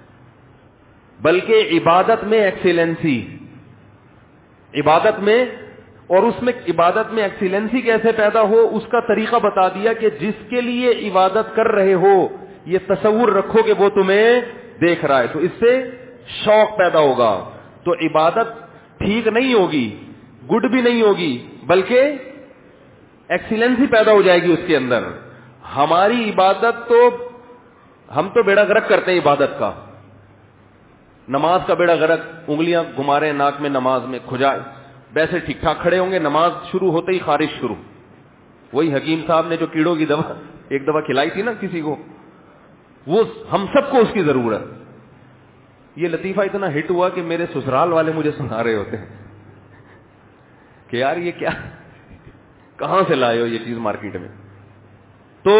بلکہ عبادت میں ایکسیلنسی, عبادت میں, اور اس میں عبادت میں ایکسیلنسی کیسے پیدا ہو اس کا طریقہ بتا دیا کہ جس کے لیے عبادت کر رہے ہو یہ تصور رکھو کہ وہ تمہیں دیکھ رہا ہے, تو اس سے شوق پیدا ہوگا, تو عبادت ٹھیک نہیں ہوگی, گڈ بھی نہیں ہوگی, بلکہ ایکسیلنسی پیدا ہو جائے گی اس کے اندر. ہماری عبادت تو ہم تو بیڑا غرق کرتے ہیں عبادت کا, نماز کا بیڑا غرق, انگلیاں گھما رہے ہیں ناک میں نماز میں, کھجائے ویسے ٹھیک ٹھاک کھڑے ہوں گے, نماز شروع ہوتے ہی خارش شروع. وہی حکیم صاحب نے جو کیڑوں کی دوا ایک دوا کھلائی تھی نا کسی کو, وہ ہم سب کو اس کی ضرورت. یہ لطیفہ اتنا ہٹ ہوا کہ میرے سسرال والے مجھے سنا رہے ہوتے ہیں کہ یار یہ کیا, کہاں سے لائے ہو یہ چیز مارکیٹ میں. تو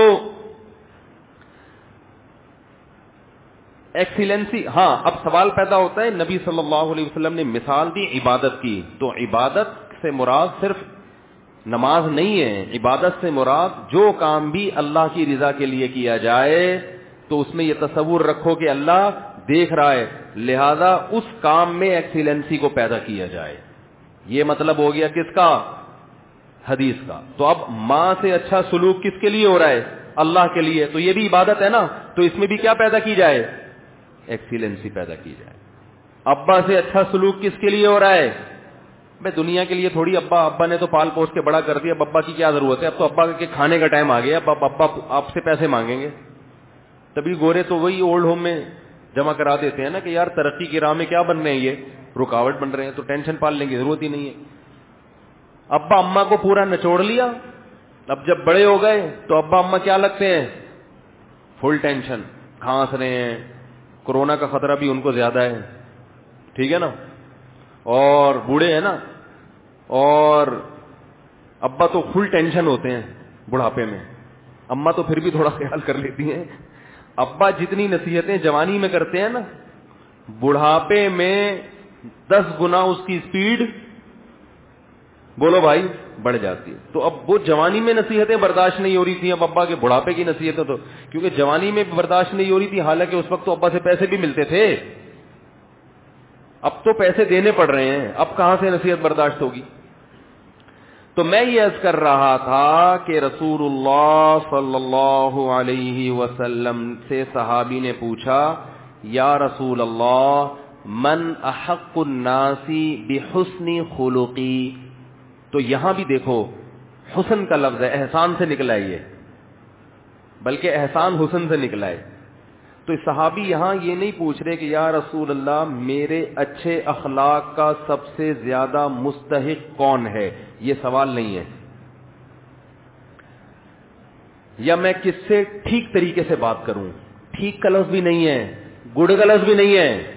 ایکسیلنسی, ہاں اب سوال پیدا ہوتا ہے, نبی صلی اللہ علیہ وسلم نے مثال دی عبادت کی, تو عبادت سے مراد صرف نماز نہیں ہے, عبادت سے مراد جو کام بھی اللہ کی رضا کے لیے کیا جائے تو اس میں یہ تصور رکھو کہ اللہ دیکھ رہا ہے, لہذا اس کام میں ایکسیلنسی کو پیدا کیا جائے. یہ مطلب ہو گیا کس کا, حدیث کا. تو اب ماں سے اچھا سلوک کس کے لیے ہو رہا ہے, اللہ کے لیے, تو یہ بھی عبادت ہے نا, تو اس میں بھی کیا پیدا کی جائے, ایکسیلنسی پیدا کی جائے. ابا سے اچھا سلوک کس کے لیے ہو رہا ہے, میں دنیا کے لیے تھوڑی, ابا ابا نے تو پال پوس کے بڑا کر دیا, اب ابا کی کیا ضرورت ہے, اب تو ابا کے کھانے کا ٹائم آ گیا, اب ابا آپ سے پیسے مانگیں گے. تبھی گورے تو وہی اولڈ ہوم میں جمع کرا دیتے ہیں نا کہ یار ترقی کی راہ میں کیا بن رہے ہیں, یہ رکاوٹ بن رہے ہیں, تو ٹینشن پال لیں گے, ضرورت ہی نہیں ہے. ابا اما کو پورا نچوڑ لیا, اب جب بڑے ہو گئے تو ابا اما کیا لگتے ہیں, فل ٹینشن, کھانس رہے ہیں, کورونا کا خطرہ بھی ان کو زیادہ ہے, ٹھیک ہے نا, اور بوڑھے ہیں نا, اور ابا تو فل ٹینشن ہوتے ہیں بڑھاپے میں, اما تو پھر بھی تھوڑا خیال کر لیتی ہیں. ابا جتنی نصیحتیں جوانی میں کرتے ہیں نا, بڑھاپے میں دس گنا اس کی سپیڈ, بولو بھائی, بڑھ جاتی ہے. تو اب وہ جوانی میں نصیحتیں برداشت نہیں ہو رہی تھی, اب ابا کے بڑھاپے کی نصیحتیں, تو کیونکہ جوانی میں برداشت نہیں ہو رہی تھی, حالانکہ اس وقت تو ابا سے پیسے بھی ملتے تھے, اب تو پیسے دینے پڑ رہے ہیں, اب کہاں سے نصیحت برداشت ہوگی. تو میں یہ عرض کر رہا تھا کہ رسول اللہ صلی اللہ علیہ وسلم سے صحابی نے پوچھا, یا رسول اللہ من احق الناس بحسن خلقی. تو یہاں بھی دیکھو حسن کا لفظ ہے, احسان سے نکلا ہے یہ, بلکہ احسان حسن سے نکلا ہے. تو صحابی یہاں یہ نہیں پوچھ رہے کہ یا رسول اللہ میرے اچھے اخلاق کا سب سے زیادہ مستحق کون ہے, یہ سوال نہیں ہے. یا میں کس سے ٹھیک طریقے سے بات کروں, ٹھیک کا لفظ بھی نہیں ہے, گڈ کا لفظ بھی نہیں ہے.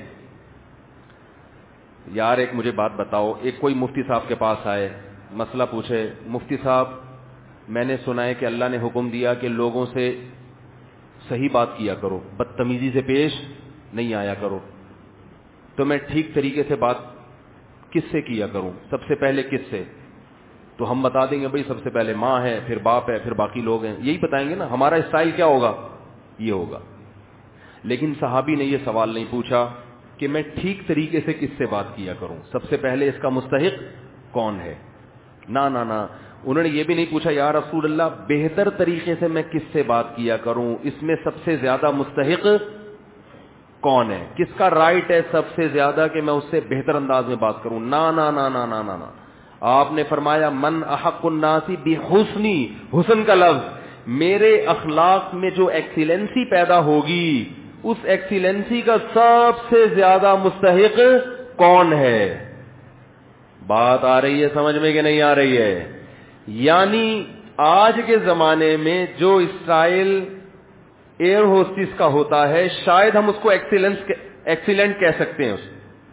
یار ایک مجھے بات بتاؤ, ایک کوئی مفتی صاحب کے پاس آئے, مسئلہ پوچھے, مفتی صاحب میں نے سنا ہے کہ اللہ نے حکم دیا کہ لوگوں سے صحیح بات کیا کرو, بدتمیزی سے پیش نہیں آیا کرو, تو میں ٹھیک طریقے سے بات کس سے کیا کروں, سب سے پہلے کس سے؟ تو ہم بتا دیں گے بھائی سب سے پہلے ماں ہے, پھر باپ ہے, پھر باقی لوگ ہیں, یہی بتائیں گے نا, ہمارا اسٹائل کیا ہوگا, یہ ہوگا. لیکن صحابی نے یہ سوال نہیں پوچھا کہ میں ٹھیک طریقے سے کس سے بات کیا کروں, سب سے پہلے اس کا مستحق کون ہے. نہ نہ نہ انہوں نے یہ بھی نہیں پوچھا یا رسول اللہ بہتر طریقے سے میں کس سے بات کیا کروں, اس میں سب سے زیادہ مستحق کون ہے, کس کا رائٹ ہے سب سے زیادہ کہ میں اس سے بہتر انداز میں بات کروں. نہ نہ نہ نہ نہ نہ آپ نے فرمایا من احق الناس بحسنی, حسن کا لفظ, میرے اخلاق میں جو ایکسیلنسی پیدا ہوگی اس ایکسیلنسی کا سب سے زیادہ مستحق کون ہے. بات آ رہی ہے سمجھ میں کہ نہیں آ رہی ہے؟ یعنی آج کے زمانے میں جو اسٹائل ایئر ہوسٹس کا ہوتا ہے شاید ہم اس کو ایکسیلنس ایکسیلنٹ کہہ سکتے ہیں, اس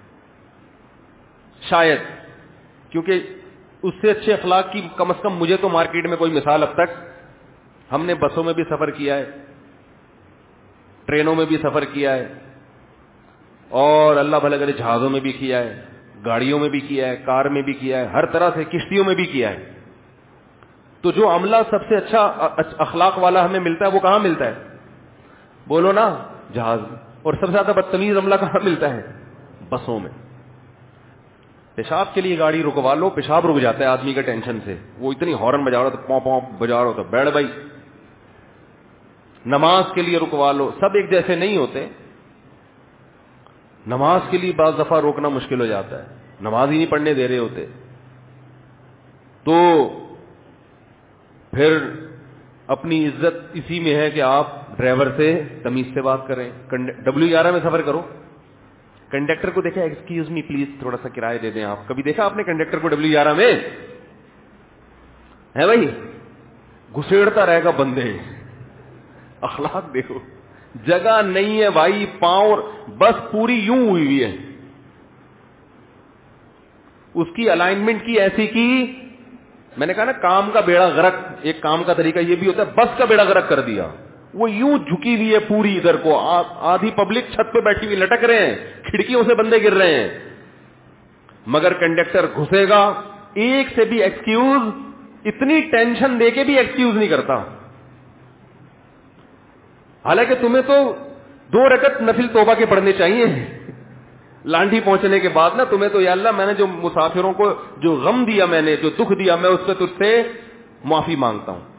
شاید, کیونکہ اس سے اچھے اخلاق کی کم از کم مجھے تو مارکیٹ میں کوئی مثال اب تک, ہم نے بسوں میں بھی سفر کیا ہے, ٹرینوں میں بھی سفر کیا ہے, اور اللہ بھلا کرے جہازوں میں بھی کیا ہے, گاڑیوں میں بھی کیا ہے, کار میں بھی کیا ہے, ہر طرح سے, کشتیوں میں بھی کیا ہے. تو جو عملہ سب سے اچھا اخلاق والا ہمیں ملتا ہے وہ کہاں ملتا ہے؟ بولو نا, جہاز. اور سب سے زیادہ بدتمیز عملہ کہاں ملتا ہے؟ بسوں میں. پیشاب کے لیے گاڑی رکوا لو, پیشاب رک جاتا ہے آدمی کا ٹینشن سے, وہ اتنی ہارن بجا رہا تھا, پاؤں پاؤں بجا رہا تھا, بیٹھ بھائی. نماز کے لیے رکوا لو, سب ایک جیسے نہیں ہوتے. نماز کے لیے بعض دفعہ روکنا مشکل ہو جاتا ہے, نماز ہی نہیں پڑھنے دے رہے ہوتے. تو پھر اپنی عزت اسی میں ہے کہ آپ ڈرائیور سے تمیز سے بات کریں. ڈبلیو گیارہ میں سفر کرو, کنڈکٹر کو دیکھا, ایکسکیوز می پلیز تھوڑا سا کرایہ دے دیں آپ. کبھی دیکھا آپ نے کنڈکٹر کو ڈبلیو گیارہ میں؟ ہے بھائی, گھسیڑتا رہے گا بندے. اخلاق دیکھو, جگہ نہیں ہے بھائی, پاؤں بس پوری یوں ہوئی ہوئی ہے, اس کی الائنمنٹ کی ایسی کی. میں نے کہا نا کام کا بیڑا غرق, ایک کام کا طریقہ یہ بھی ہوتا ہے, بس کا بیڑا غرق کر دیا. وہ یوں جھکی ہوئی ہے پوری ادھر کو, آدھی پبلک چھت پہ بیٹھی ہوئی لٹک رہے ہیں, کھڑکیوں سے بندے گر رہے ہیں, مگر کنڈکٹر گھسے گا, ایک سے بھی ایکسکیوز, اتنی ٹینشن دے کے بھی ایکسکیوز نہیں کرتا. حالانکہ تمہیں تو دو رکعت نفل توبہ کے پڑھنے چاہیے لانڈی پہنچنے کے بعد نا. تمہیں تو یا اللہ میں نے جو مسافروں کو جو غم دیا, میں نے جو دکھ دیا, میں اس پہ تجھ سے معافی مانگتا ہوں.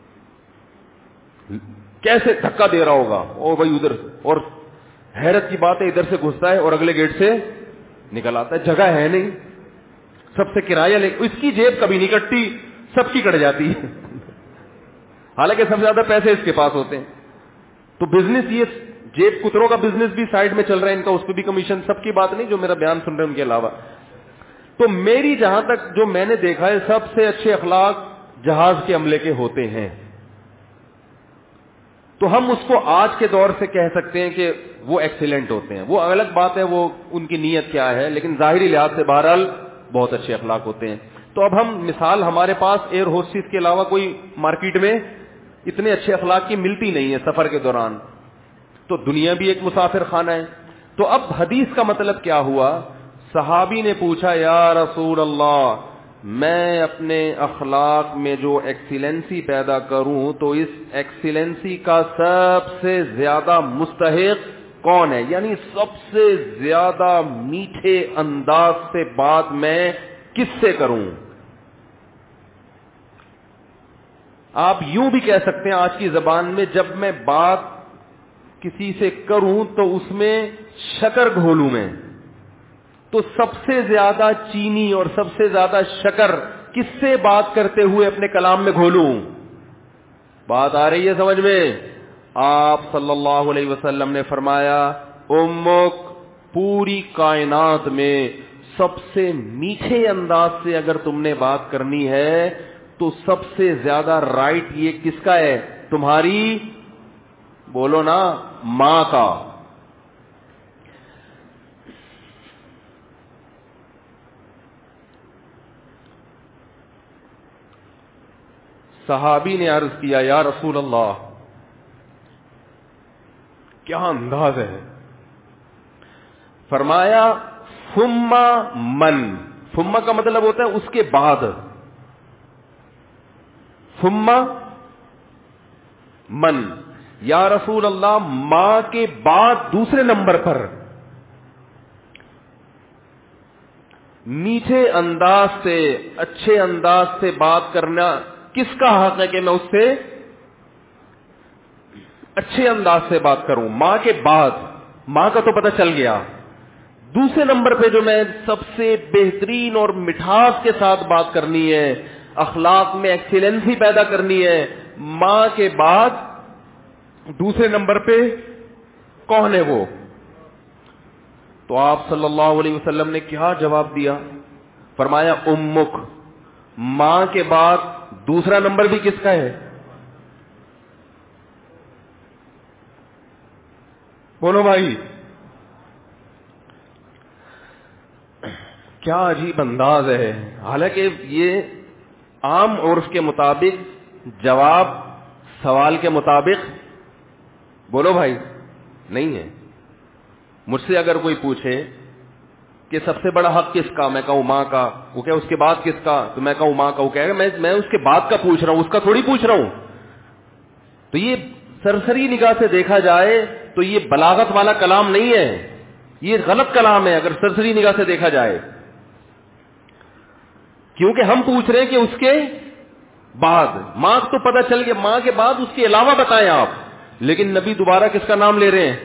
کیسے دھکا دے رہا ہوگا, او بھائی ادھر, اور حیرت کی بات ہے ادھر سے گھستا ہے اور اگلے گیٹ سے نکل آتا ہے. جگہ ہے نہیں, سب سے کرایہ لے, اس کی جیب کبھی نہیں کٹتی, سب کی کٹ جاتی ہے, حالانکہ سب سے زیادہ پیسے اس کے پاس ہوتے ہیں. تو بزنس, یہ جیب کتروں کا بزنس بھی سائڈ میں چل رہا ہے ان کا, اس پہ بھی کمیشن. سب کی بات نہیں جو میرا بیان سن رہے ہیں ان کے علاوہ. تو میری جہاں تک جو میں نے دیکھا ہے, سب سے اچھے اخلاق جہاز کے عملے کے ہوتے ہیں. تو ہم اس کو آج کے دور سے کہہ سکتے ہیں کہ وہ ایکسیلنٹ ہوتے ہیں. وہ الگ بات ہے وہ ان کی نیت کیا ہے, لیکن ظاہری لحاظ سے بہرحال بہت اچھے اخلاق ہوتے ہیں. تو اب ہم مثال, ہمارے پاس ایئر ہوسٹس کے علاوہ کوئی مارکیٹ میں اتنے اچھے اخلاق کی ملتی نہیں ہے سفر کے دوران. تو دنیا بھی ایک مسافر خانہ ہے. تو اب حدیث کا مطلب کیا ہوا؟ صحابی نے پوچھا, یا رسول اللہ, میں اپنے اخلاق میں جو ایکسیلنسی پیدا کروں تو اس ایکسیلنسی کا سب سے زیادہ مستحق کون ہے؟ یعنی سب سے زیادہ میٹھے انداز سے بات میں کس سے کروں؟ آپ یوں بھی کہہ سکتے ہیں آج کی زبان میں, جب میں بات کسی سے کروں تو اس میں شکر گھولوں میں, تو سب سے زیادہ چینی اور سب سے زیادہ شکر کس سے بات کرتے ہوئے اپنے کلام میں گھولوں؟ بات آ رہی ہے سمجھ میں؟ آپ صلی اللہ علیہ وسلم نے فرمایا, امک, پوری کائنات میں سب سے میٹھے انداز سے اگر تم نے بات کرنی ہے تو سب سے زیادہ رائٹ یہ کس کا ہے؟ تمہاری, بولو نا, ماں کا. صحابی نے عرض کیا, یا رسول اللہ, کیا انداز ہے؟ فرمایا, ثم من. ثم کا مطلب ہوتا ہے اس کے بعد, ثم من. یا رسول اللہ, ماں کے بعد دوسرے نمبر پر میٹھے انداز سے, اچھے انداز سے بات کرنا کس کا حق ہے کہ میں اس سے اچھے انداز سے بات کروں؟ ماں کے بعد. ماں کا تو پتہ چل گیا, دوسرے نمبر پہ جو میں سب سے بہترین اور مٹھاس کے ساتھ بات کرنی ہے, اخلاق میں ایکسیلنسی پیدا کرنی ہے, ماں کے بعد دوسرے نمبر پہ کون ہے وہ؟ تو آپ صلی اللہ علیہ وسلم نے کیا جواب دیا؟ فرمایا, امک. ماں کے بعد دوسرا نمبر بھی کس کا ہے؟ بولو بھائی, کیا عجیب انداز ہے. حالانکہ یہ عام عرف کے مطابق جواب سوال کے مطابق, بولو بھائی, نہیں ہے. مجھ سے اگر کوئی پوچھے کہ سب سے بڑا حق کس کا؟ میں کہوں ماں کا. وہ کہ اس کے بعد کس کا؟ تو میں کہوں ماں کا. وہ کہے گا میں میں اس کے بعد کا پوچھ رہا ہوں, اس کا تھوڑی پوچھ رہا ہوں. تو یہ سرسری نگاہ سے دیکھا جائے تو یہ بلاغت والا کلام نہیں ہے, یہ غلط کلام ہے اگر سرسری نگاہ سے دیکھا جائے, کیونکہ ہم پوچھ رہے ہیں کہ اس کے بعد. ماں تو پتہ چل گیا, ماں کے بعد اس کے علاوہ بتائیں آپ, لیکن نبی دوبارہ کس کا نام لے رہے ہیں؟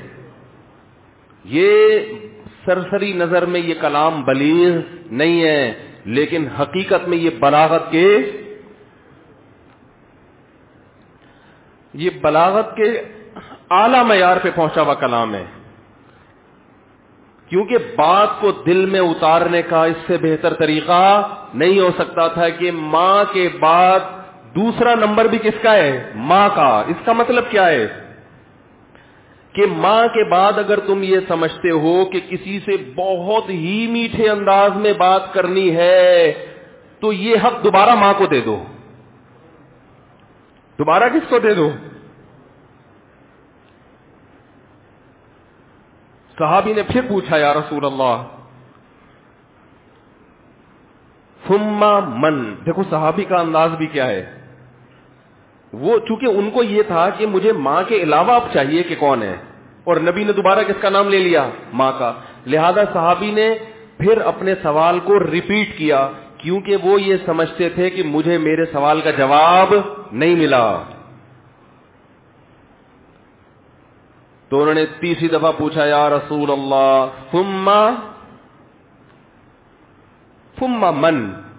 یہ سرسری نظر میں یہ کلام بلیغ نہیں ہے, لیکن حقیقت میں یہ بلاغت کے یہ بلاغت کے اعلیٰ معیار پہ پہنچا ہوا کلام ہے. کیونکہ بات کو دل میں اتارنے کا اس سے بہتر طریقہ نہیں ہو سکتا تھا کہ ماں کے بعد دوسرا نمبر بھی کس کا ہے؟ ماں کا. اس کا مطلب کیا ہے کہ ماں کے بعد اگر تم یہ سمجھتے ہو کہ کسی سے بہت ہی میٹھے انداز میں بات کرنی ہے تو یہ حق دوبارہ ماں کو دے دو. دوبارہ کس کو دے دو؟ صحابی نے پھر پوچھا یا رسول اللہ ثم من. دیکھو صحابی کا انداز بھی کیا ہے, وہ چونکہ ان کو یہ تھا کہ مجھے ماں کے علاوہ اب چاہیے کہ کون ہے, اور نبی نے دوبارہ کس کا نام لے لیا؟ ماں کا. لہذا صحابی نے پھر اپنے سوال کو ریپیٹ کیا, کیونکہ وہ یہ سمجھتے تھے کہ مجھے میرے سوال کا جواب نہیں ملا. تو انہوں نے تیسری دفعہ پوچھا یا رسول اللہ ثم ثم من.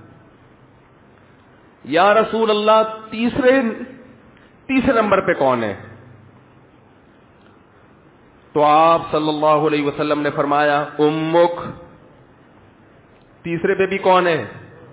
یا رسول اللہ تیسرے تیسرے نمبر پہ کون ہے؟ تو آپ صلی اللہ علیہ وسلم نے فرمایا امک. تیسرے پہ بھی کون ہے؟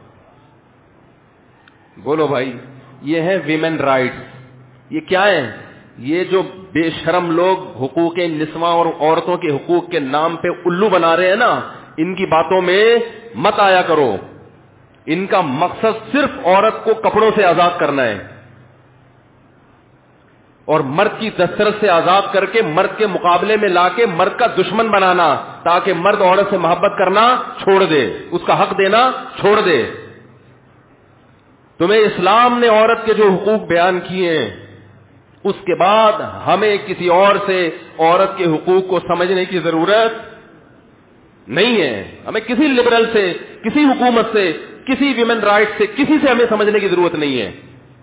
بولو بھائی, یہ ہے ویمن رائٹس. یہ کیا ہے؟ یہ جو بے شرم لوگ حقوق نسواں اور عورتوں کے حقوق کے نام پہ الو بنا رہے ہیں نا, ان کی باتوں میں مت آیا کرو. ان کا مقصد صرف عورت کو کپڑوں سے آزاد کرنا ہے اور مرد کی دسترس سے آزاد کر کے مرد کے مقابلے میں لا کے مرد کا دشمن بنانا, تاکہ مرد عورت سے محبت کرنا چھوڑ دے, اس کا حق دینا چھوڑ دے. تمہیں اسلام نے عورت کے جو حقوق بیان کیے ہیں, اس کے بعد ہمیں کسی اور سے عورت کے حقوق کو سمجھنے کی ضرورت نہیں ہے. ہمیں کسی لبرل سے, کسی حکومت سے, کسی ویمن رائٹ سے, کسی سے ہمیں سمجھنے کی ضرورت نہیں ہے.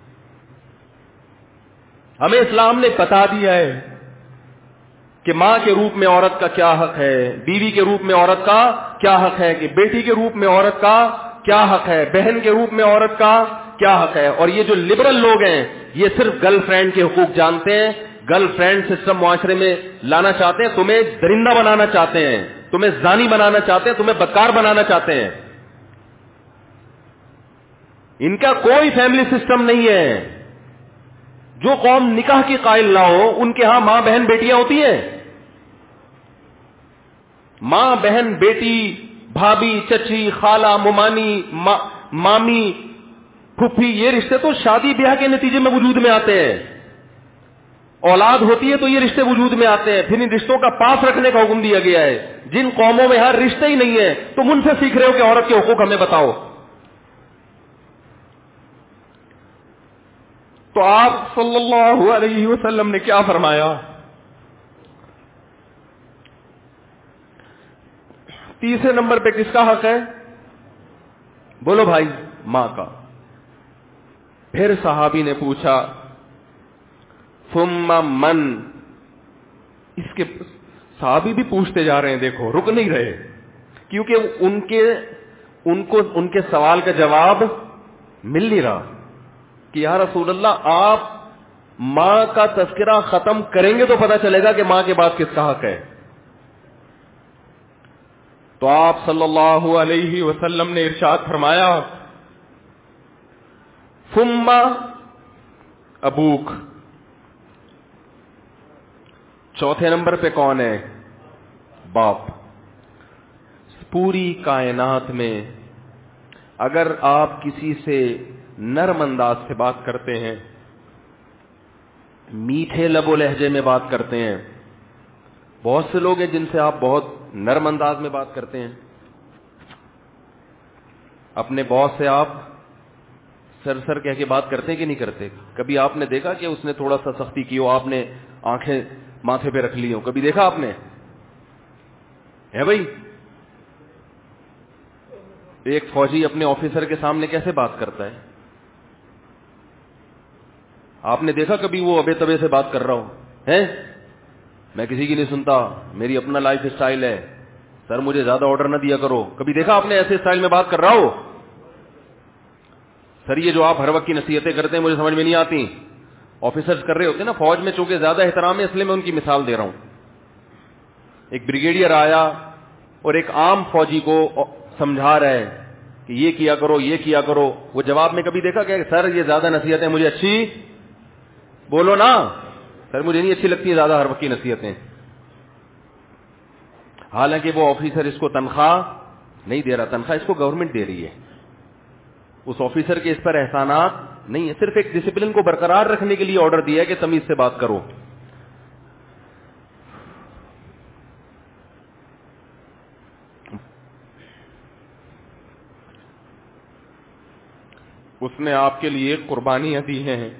ہمیں اسلام نے بتا دیا ہے کہ ماں کے روپ میں عورت کا کیا حق ہے, بیوی کے روپ میں عورت کا کیا حق ہے, کہ بیٹی کے روپ میں عورت کا کیا حق ہے, بہن کے روپ میں عورت کا کیا حق ہے. اور یہ جو لبرل لوگ ہیں یہ صرف گرل فرینڈ کے حقوق جانتے ہیں, گرل فرینڈ سسٹم معاشرے میں لانا چاہتے ہیں, تمہیں درندہ بنانا چاہتے ہیں, تمہیں زانی بنانا چاہتے ہیں, تمہیں بدکار بنانا چاہتے ہیں. ان کا کوئی فیملی سسٹم نہیں ہے. جو قوم نکاح کی قائل نہ ہو ان کے ہاں ماں بہن بیٹیاں ہوتی ہیں. ماں بہن بیٹی, بھابھی, چچی, خالہ, ممانی, ما, مامی, پھپھی, یہ رشتے تو شادی بیاہ کے نتیجے میں وجود میں آتے ہیں. اولاد ہوتی ہے تو یہ رشتے وجود میں آتے ہیں. پھر ان رشتوں کا پاس رکھنے کا حکم دیا گیا ہے. جن قوموں میں ہر رشتے ہی نہیں ہے تم ان سے سیکھ رہے ہو کہ عورت کے حقوق ہمیں بتاؤ. تو آپ صلی اللہ علیہ وسلم نے کیا فرمایا؟ تیسرے نمبر پہ کس کا حق ہے؟ بولو بھائی, ماں کا. پھر صحابی نے پوچھا ثم من. اس کے صحابی بھی پوچھتے جا رہے ہیں, دیکھو رک نہیں رہے, کیونکہ ان کے ان کو ان کے سوال کا جواب مل نہیں رہا کہ یا رسول اللہ آپ ماں کا تذکرہ ختم کریں گے تو پتہ چلے گا کہ ماں کے بعد کس کا حق ہے. تو آپ صلی اللہ علیہ وسلم نے ارشاد فرمایا ثم ابوک. چوتھے نمبر پہ کون ہے؟ باپ. پوری کائنات میں اگر آپ کسی سے نرم انداز سے بات کرتے ہیں, میٹھے لب و لہجے میں بات کرتے ہیں, بہت سے لوگ ہیں جن سے آپ بہت نرم انداز میں بات کرتے ہیں, اپنے باس سے آپ سر سر کہہ کے بات کرتے کہ نہیں کرتے؟ کبھی آپ نے دیکھا کہ اس نے تھوڑا سا سختی کی ہو، آپ نے آنکھیں ماتھے پہ رکھ لی ہو؟ کبھی دیکھا آپ نے؟ ہے بھائی، ایک فوجی اپنے آفیسر کے سامنے کیسے بات کرتا ہے؟ آپ نے دیکھا کبھی وہ ابے تبے سے بات کر رہا ہو؟ ہے میں کسی کی نہیں سنتا، میری اپنا لائف اسٹائل ہے، سر مجھے زیادہ آرڈر نہ دیا کرو. کبھی دیکھا آپ نے ایسے اسٹائل میں بات کر رہا ہو؟ سر یہ جو آپ ہر وقت کی نصیحتیں کرتے ہیں مجھے سمجھ میں نہیں آتی. آفیسرز کر رہے ہوتے ہیں نا فوج میں، چونکہ زیادہ احترام ہے اس لیے میں ان کی مثال دے رہا ہوں. ایک بریگیڈیئر آیا اور ایک عام فوجی کو سمجھا رہا ہے کہ یہ کیا کرو یہ کیا کرو. وہ جواب میں کبھی دیکھا کہ سر یہ زیادہ نصیحتیں مجھے اچھی بولو نا، سر مجھے نہیں اچھی لگتی زیادہ ہر وقت کی نصیحتیں. حالانکہ وہ آفیسر اس کو تنخواہ نہیں دے رہا، تنخواہ اس کو گورنمنٹ دے رہی ہے. اس آفیسر کے اس پر احسانات نہیں ہے، صرف ایک ڈسپلن کو برقرار رکھنے کے لیے آرڈر دیا ہے کہ تمیز سے بات کرو. اس نے آپ کے لیے قربانیاں دی ہیں.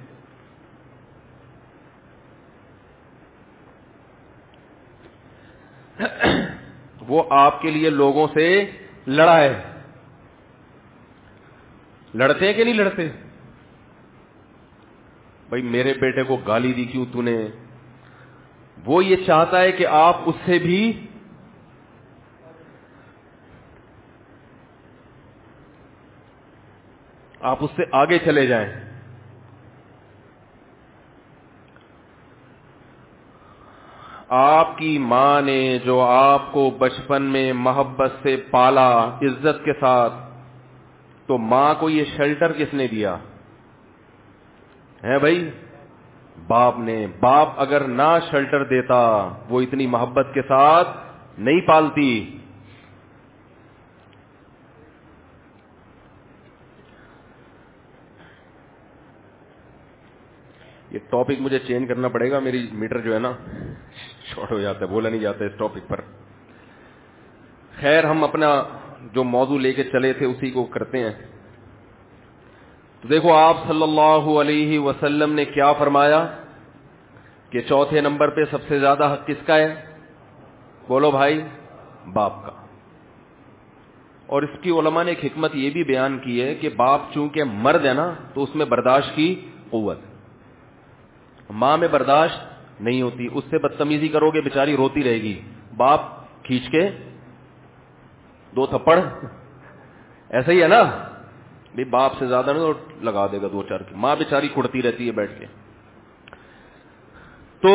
وہ آپ کے لیے لوگوں سے لڑا ہے. لڑتے ہیں کہ نہیں لڑتے؟ بھائی میرے بیٹے کو گالی دی کیوں تو نے؟ وہ یہ چاہتا ہے کہ آپ اس سے بھی آپ اس سے آگے چلے جائیں. آپ کی ماں نے جو آپ کو بچپن میں محبت سے پالا عزت کے ساتھ، تو ماں کو یہ شیلٹر کس نے دیا ہے بھائی؟ باپ نے. باپ اگر نہ شیلٹر دیتا وہ اتنی محبت کے ساتھ نہیں پالتی. یہ ٹاپک مجھے چینج کرنا پڑے گا، میری میٹر جو ہے نا شارٹ ہو جاتا ہے، بولا نہیں جاتا اس ٹاپک پر. خیر ہم اپنا جو موضوع لے کے چلے تھے اسی کو کرتے ہیں. تو دیکھو آپ صلی اللہ علیہ وسلم نے کیا فرمایا کہ چوتھے نمبر پہ سب سے زیادہ حق کس کا ہے؟ بولو بھائی، باپ کا. اور اس کی علماء نے ایک حکمت یہ بھی بیان کی ہے کہ باپ چونکہ مرد ہے نا تو اس میں برداشت کی قوت، ماں میں برداشت نہیں ہوتی. اس سے بدتمیزی کرو گے بیچاری روتی رہے گی، باپ کھینچ کے دو تھپڑ، ایسا ہی ہے نا بھی باپ سے زیادہ نہیں تو لگا دے گا دو چار کی. ماں بیچاری کھڑتی رہتی ہے بیٹھ کے. تو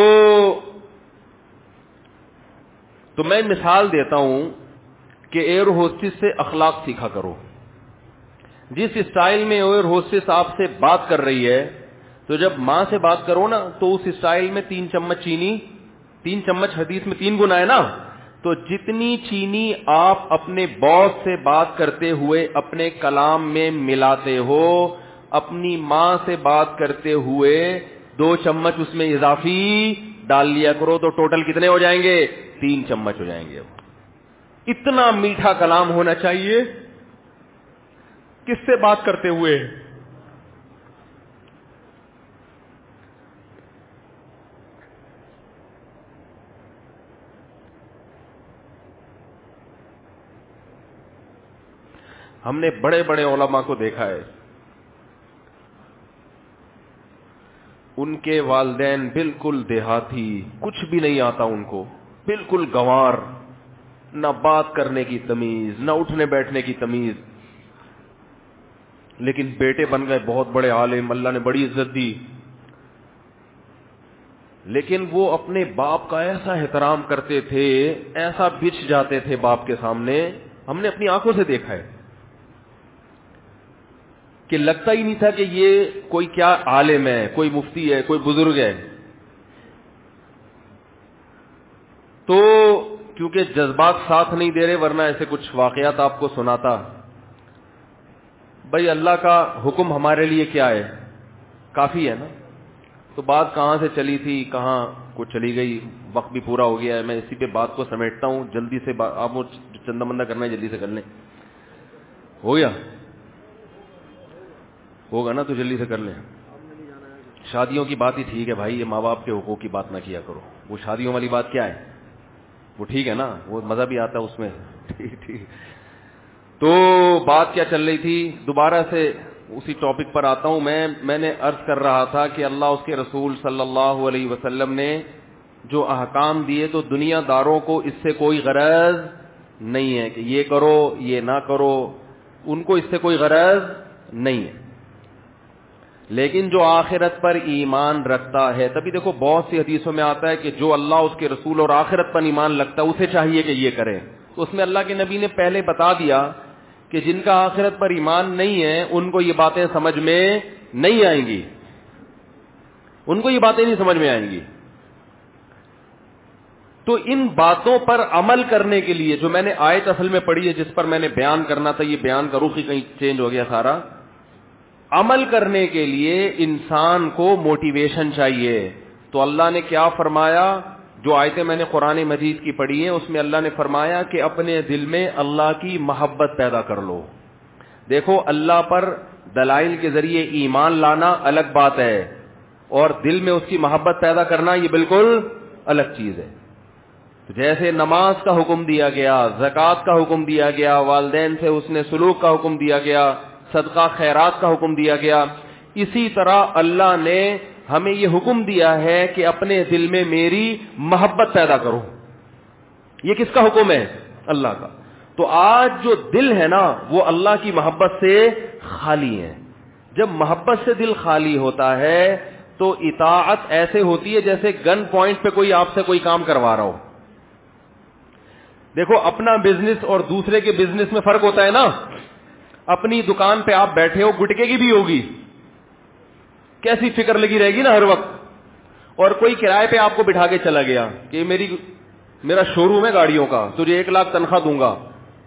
تو میں مثال دیتا ہوں کہ ایئر ہوسٹس سے اخلاق سیکھا کرو. جس اسٹائل میں ایئر ہوسٹس آپ سے بات کر رہی ہے تو جب ماں سے بات کرو نا تو اس اسٹائل میں تین چمچ چینی، تین چمچ حدیث میں تین گنا ہے نا، تو جتنی چینی آپ اپنے باس سے بات کرتے ہوئے اپنے کلام میں ملاتے ہو، اپنی ماں سے بات کرتے ہوئے دو چمچ اس میں اضافی ڈال لیا کرو تو ٹوٹل کتنے ہو جائیں گے؟ تین چمچ ہو جائیں گے. اتنا میٹھا کلام ہونا چاہیے کس سے بات کرتے ہوئے؟ ہم نے بڑے بڑے علماء کو دیکھا ہے، ان کے والدین بالکل دیہاتی، کچھ بھی نہیں آتا ان کو، بالکل گنوار، نہ بات کرنے کی تمیز، نہ اٹھنے بیٹھنے کی تمیز. لیکن بیٹے بن گئے بہت بڑے عالم، اللہ نے بڑی عزت دی. لیکن وہ اپنے باپ کا ایسا احترام کرتے تھے، ایسا بچھ جاتے تھے باپ کے سامنے. ہم نے اپنی آنکھوں سے دیکھا ہے کہ لگتا ہی نہیں تھا کہ یہ کوئی کیا عالم ہے، کوئی مفتی ہے، کوئی بزرگ ہے. تو کیونکہ جذبات ساتھ نہیں دے رہے، ورنہ ایسے کچھ واقعات آپ کو سناتا. بھائی اللہ کا حکم ہمارے لیے کیا ہے؟ کافی ہے نا. تو بات کہاں سے چلی تھی کہاں کو چلی گئی، وقت بھی پورا ہو گیا ہے. میں اسی پہ بات کو سمیٹتا ہوں جلدی سے. آپ چندہ مندہ کرنا ہے جلدی سے کر لیں. ہو گیا ہوگا نا تو جلدی سے کر لیں. شادیوں کی بات ہی ٹھیک ہے بھائی, یہ ماں باپ کے حقوق کی بات نہ کیا کرو. وہ شادیوں والی بات کیا ہے, وہ ٹھیک ہے نا, وہ مزہ بھی آتا ہے اس میں. ٹھیک ٹھیک. تو بات کیا چل رہی تھی, دوبارہ سے اسی ٹاپک پر آتا ہوں میں. میں نے عرض کر رہا تھا کہ اللہ اس کے رسول صلی اللہ علیہ وسلم نے جو احکام دیے تو دنیا داروں کو اس سے کوئی غرض نہیں ہے کہ یہ کرو یہ نہ کرو, ان کو اس سے کوئی غرض نہیں ہے. لیکن جو آخرت پر ایمان رکھتا ہے, تبھی دیکھو بہت سی حدیثوں میں آتا ہے کہ جو اللہ اس کے رسول اور آخرت پر ایمان رکھتا ہے اسے چاہیے کہ یہ کرے. تو اس میں اللہ کے نبی نے پہلے بتا دیا کہ جن کا آخرت پر ایمان نہیں ہے ان کو یہ باتیں سمجھ میں نہیں آئیں گی, ان کو یہ باتیں نہیں سمجھ میں آئیں گی. تو ان باتوں پر عمل کرنے کے لیے جو میں نے آیت اصل میں پڑھی ہے, جس پر میں نے بیان کرنا تھا, یہ بیان کا رخ ہی کہیں چینج ہو گیا سارا. عمل کرنے کے لیے انسان کو موٹیویشن چاہیے. تو اللہ نے کیا فرمایا, جو آیتیں میں نے قرآن مجید کی پڑھی ہیں اس میں اللہ نے فرمایا کہ اپنے دل میں اللہ کی محبت پیدا کر لو. دیکھو اللہ پر دلائل کے ذریعے ایمان لانا الگ بات ہے, اور دل میں اس کی محبت پیدا کرنا یہ بالکل الگ چیز ہے. جیسے نماز کا حکم دیا گیا, زکوٰۃ کا حکم دیا گیا, والدین سے حسن سلوک کا حکم دیا گیا, صدقہ خیرات کا حکم دیا گیا, اسی طرح اللہ نے ہمیں یہ حکم دیا ہے کہ اپنے دل میں میری محبت پیدا کرو. یہ کس کا حکم ہے؟ اللہ کا. تو آج جو دل ہے نا وہ اللہ کی محبت سے خالی ہے. جب محبت سے دل خالی ہوتا ہے تو اطاعت ایسے ہوتی ہے جیسے گن پوائنٹ پہ کوئی آپ سے کوئی کام کروا رہا ہو. دیکھو اپنا بزنس اور دوسرے کے بزنس میں فرق ہوتا ہے نا. اپنی دکان پہ آپ بیٹھے ہو, گٹکے کی بھی ہوگی, کیسی فکر لگی رہے گی نا ہر وقت. اور کوئی کرائے پہ آپ کو بٹھا کے چلا گیا کہ میری میرا شو روم ہے گاڑیوں کا, تجھے ایک لاکھ تنخواہ دوں گا,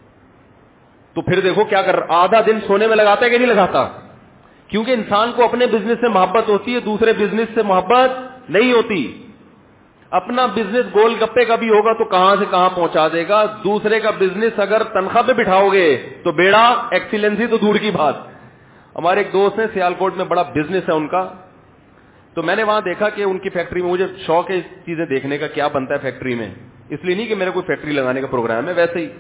تو پھر دیکھو کیا کر, آدھا دن سونے میں لگاتا ہے کہ نہیں لگاتا؟ کیونکہ انسان کو اپنے بزنس سے محبت ہوتی ہے, دوسرے بزنس سے محبت نہیں ہوتی. اپنا بزنس گول گپے کا بھی ہوگا تو کہاں سے کہاں پہنچا دے گا, دوسرے کا بزنس اگر تنخواہ پہ بٹھاؤ گے تو بیڑا ایکسیلنسی تو دور کی بات. ہمارے ایک دوست ہیں سیالکوٹ میں, بڑا بزنس ہے ان کا, تو میں نے وہاں دیکھا کہ ان کی فیکٹری میں, مجھے شوق ہے چیزیں دیکھنے کا کیا بنتا ہے فیکٹری میں, اس لیے نہیں کہ میرا کوئی فیکٹری لگانے کا پروگرام ہے, ویسے ہی.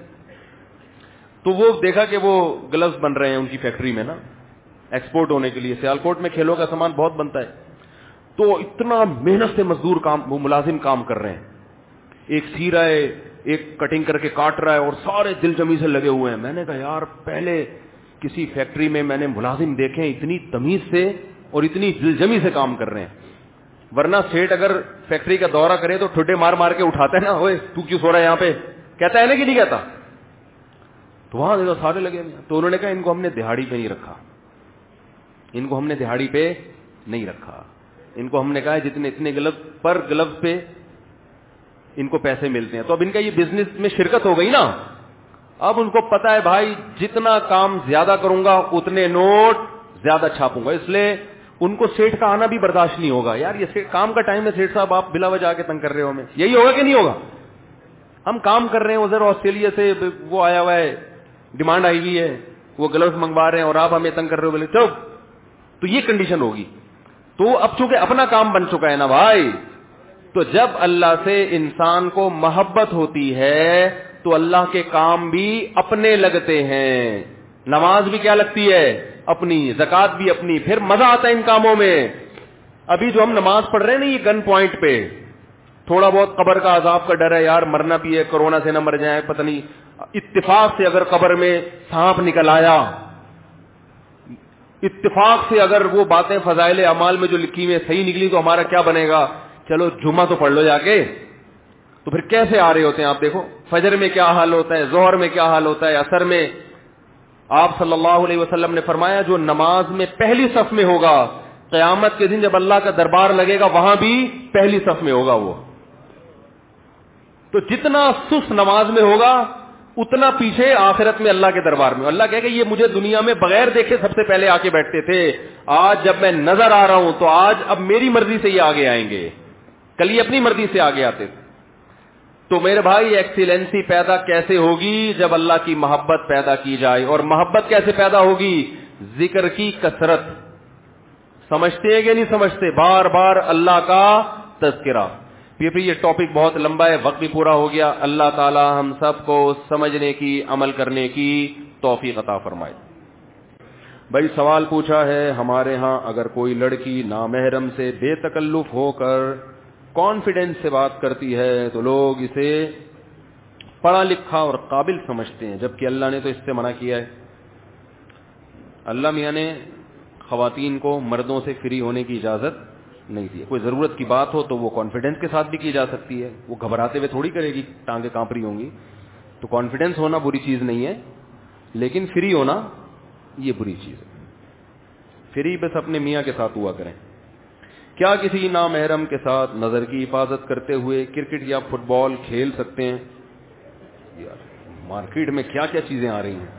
تو وہ دیکھا کہ وہ گلوز بن رہے ہیں ان کی فیکٹری میں نا, ایکسپورٹ ہونے کے لیے. سیالکوٹ میں کھیلوں کا سامان بہت بنتا ہے, تو اتنا محنت سے مزدور کام, وہ ملازم کام کر رہے ہیں. ایک سی رہا ہے, ایک کٹنگ کر کے کاٹ رہا ہے, اور سارے دل جمی سے لگے ہوئے ہیں. میں نے کہا یار پہلے کسی فیکٹری میں میں نے ملازم دیکھے اتنی تمیز سے اور اتنی دل جمی سے کام کر رہے ہیں. ورنہ سیٹ اگر فیکٹری کا دورہ کرے تو ٹھڈے مار مار کے اٹھاتے ہیں نا, اوے تو کیوں سو رہا ہے یہاں پہ, کہتا ہے نا کہ نہیں کہتا. تو وہاں دیکھو سارے لگے. تو انہوں نے کہا ان کو ہم نے دہاڑی پہ نہیں رکھا, ان کو ہم نے دہاڑی پہ نہیں رکھا. ان کو ہم نے کہا جتنے اتنے گلوز پر گلوز پہ ان کو پیسے ملتے ہیں. تو اب ان کا یہ بزنس میں شرکت ہو گئی نا. اب ان کو پتا ہے بھائی جتنا کام زیادہ کروں گا اتنے نوٹ زیادہ چھاپوں گا, اس لیے ان کو سیٹ کا آنا بھی برداشت نہیں ہوگا. یار یہ کام کا ٹائم ہے سیٹ صاحب, آپ بلا وجہ آ کے تنگ کر رہے ہو ہمیں, یہی ہوگا کہ نہیں ہوگا؟ ہم کام کر رہے ہیں, ادھر آسٹریلیا سے وہ آیا ہوا ہے, ڈیمانڈ آئی ہوئی ہے, وہ گلوز منگوا رہے ہیں اور آپ ہمیں تنگ کر رہے ہو, بولے چلو. تو یہ کنڈیشن ہوگی. تو اب چونکہ اپنا کام بن چکا ہے نا بھائی, تو جب اللہ سے انسان کو محبت ہوتی ہے تو اللہ کے کام بھی اپنے لگتے ہیں. نماز بھی کیا لگتی ہے؟ اپنی. زکوٰۃ بھی اپنی. پھر مزہ آتا ہے ان کاموں میں. ابھی جو ہم نماز پڑھ رہے ہیں نا یہ گن پوائنٹ پہ, تھوڑا بہت قبر کا عذاب کا ڈر ہے, یار مرنا بھی ہے, کورونا سے نہ مر جائیں, پتہ نہیں اتفاق سے اگر قبر میں سانپ نکل آیا, اتفاق سے اگر وہ باتیں فضائل اعمال میں جو لکھی ہوئی صحیح نکلی تو ہمارا کیا بنے گا؟ چلو جمعہ تو پڑھ لو جا کے. تو پھر کیسے آ رہے ہوتے ہیں آپ دیکھو, فجر میں کیا حال ہوتا ہے, ظہر میں کیا حال ہوتا ہے, عصر میں. آپ صلی اللہ علیہ وسلم نے فرمایا جو نماز میں پہلی صف میں ہوگا قیامت کے دن جب اللہ کا دربار لگے گا وہاں بھی پہلی صف میں ہوگا وہ. تو جتنا سست نماز میں ہوگا اتنا پیچھے آخرت میں اللہ کے دربار میں. اللہ کہے کہ یہ مجھے دنیا میں بغیر دیکھے سب سے پہلے آ کے بیٹھتے تھے, آج جب میں نظر آ رہا ہوں تو آج اب میری مرضی سے یہ آگے آئیں گے, کل یہ اپنی مرضی سے آگے آتے تھے. تو میرے بھائی ایکسیلنسی پیدا کیسے ہوگی؟ جب اللہ کی محبت پیدا کی جائے. اور محبت کیسے پیدا ہوگی؟ ذکر کی کثرت, سمجھتے ہیں کہ نہیں سمجھتے؟ بار بار اللہ کا تذکرہ. پھر یہ ٹاپک بہت لمبا ہے, وقت بھی پورا ہو گیا. اللہ تعالی ہم سب کو سمجھنے کی, عمل کرنے کی توفیق عطا فرمائے. بھائی سوال پوچھا ہے, ہمارے ہاں اگر کوئی لڑکی نامحرم سے بے تکلف ہو کر کانفیڈنس سے بات کرتی ہے تو لوگ اسے پڑھا لکھا اور قابل سمجھتے ہیں, جبکہ اللہ نے تو اس سے منع کیا ہے. اللہ میاں نے خواتین کو مردوں سے فری ہونے کی اجازت نہیں دی. کوئی ضرورت کی بات ہو تو وہ کانفیڈنس کے ساتھ بھی کی جا سکتی ہے, وہ گھبراتے ہوئے تھوڑی کرے گی, ٹانگیں کانپ رہی ہوں گی. تو کانفیڈنس ہونا بری چیز نہیں ہے, لیکن فری ہونا یہ بری چیز ہے. فری بس اپنے میاں کے ساتھ ہوا کریں. کیا کسی نامحرم کے ساتھ نظر کی حفاظت کرتے ہوئے کرکٹ یا فٹ بال کھیل سکتے ہیں؟ یار مارکیٹ میں کیا کیا چیزیں آ رہی ہیں,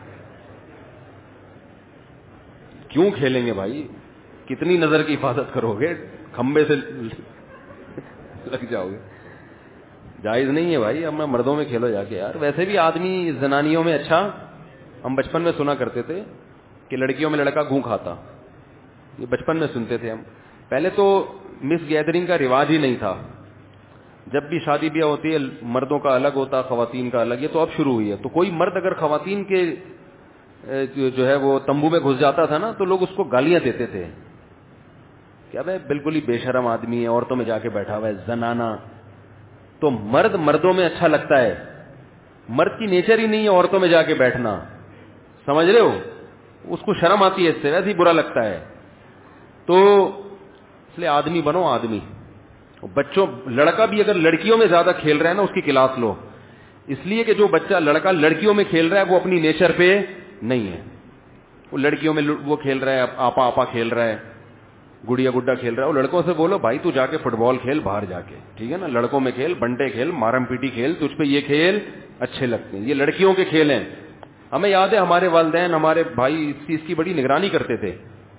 کیوں کھیلیں گے بھائی؟ کتنی نظر کی حفاظت کرو گے؟ کھمبے سے لگ جاؤ گے. جائز نہیں ہے بھائی. اب میں مردوں میں کھیلو جا کے یار. ویسے بھی آدمی زنانیوں میں, اچھا ہم بچپن میں سنا کرتے تھے کہ لڑکیوں میں لڑکا گوں کھاتا, یہ بچپن میں سنتے تھے ہم. پہلے تو مس گیدرنگ کا رواج ہی نہیں تھا. جب بھی شادی بیاہ ہوتی ہے مردوں کا الگ ہوتا, خواتین کا الگ. یہ تو اب شروع ہوئی ہے. تو کوئی مرد اگر خواتین کے جو ہے وہ تمبو میں گھس جاتا تھا نا, تو لوگ اس کو گالیاں دیتے تھے. کیا بھائی بالکل ہی بے شرم آدمی ہے, عورتوں میں جا کے بیٹھا ہوا ہے, زنانہ. تو مرد مردوں میں اچھا لگتا ہے, مرد کی نیچر ہی نہیں ہے عورتوں میں جا کے بیٹھنا, سمجھ رہے ہو؟ اس کو شرم آتی ہے, اس سے ویسے ہی برا لگتا ہے. تو اس لیے آدمی بنو آدمی. بچوں, لڑکا بھی اگر لڑکیوں میں زیادہ کھیل رہا ہے نا, اس کی کلاس لو, اس لیے کہ جو بچہ لڑکا لڑکیوں میں کھیل رہا ہے وہ اپنی نیچر پہ نہیں ہے. وہ لڑکیوں میں وہ کھیل رہا ہے, آپا آپا کھیل رہا ہے, گڑیا گڈا کھیل رہا ہے. وہ لڑکوں سے بولو بھائی تو جا کے فٹ بال کھیل باہر جا کے, ٹھیک ہے نا, لڑکوں میں کھیل, بنٹے کھیل, مارم پیٹی کھیل, تجھ پہ یہ کھیل اچھے لگتے ہیں. یہ لڑکیوں کے کھیل ہیں. ہمیں یاد ہے ہمارے والدین, ہمارے بھائی اس چیز کی بڑی نگرانی کرتے تھے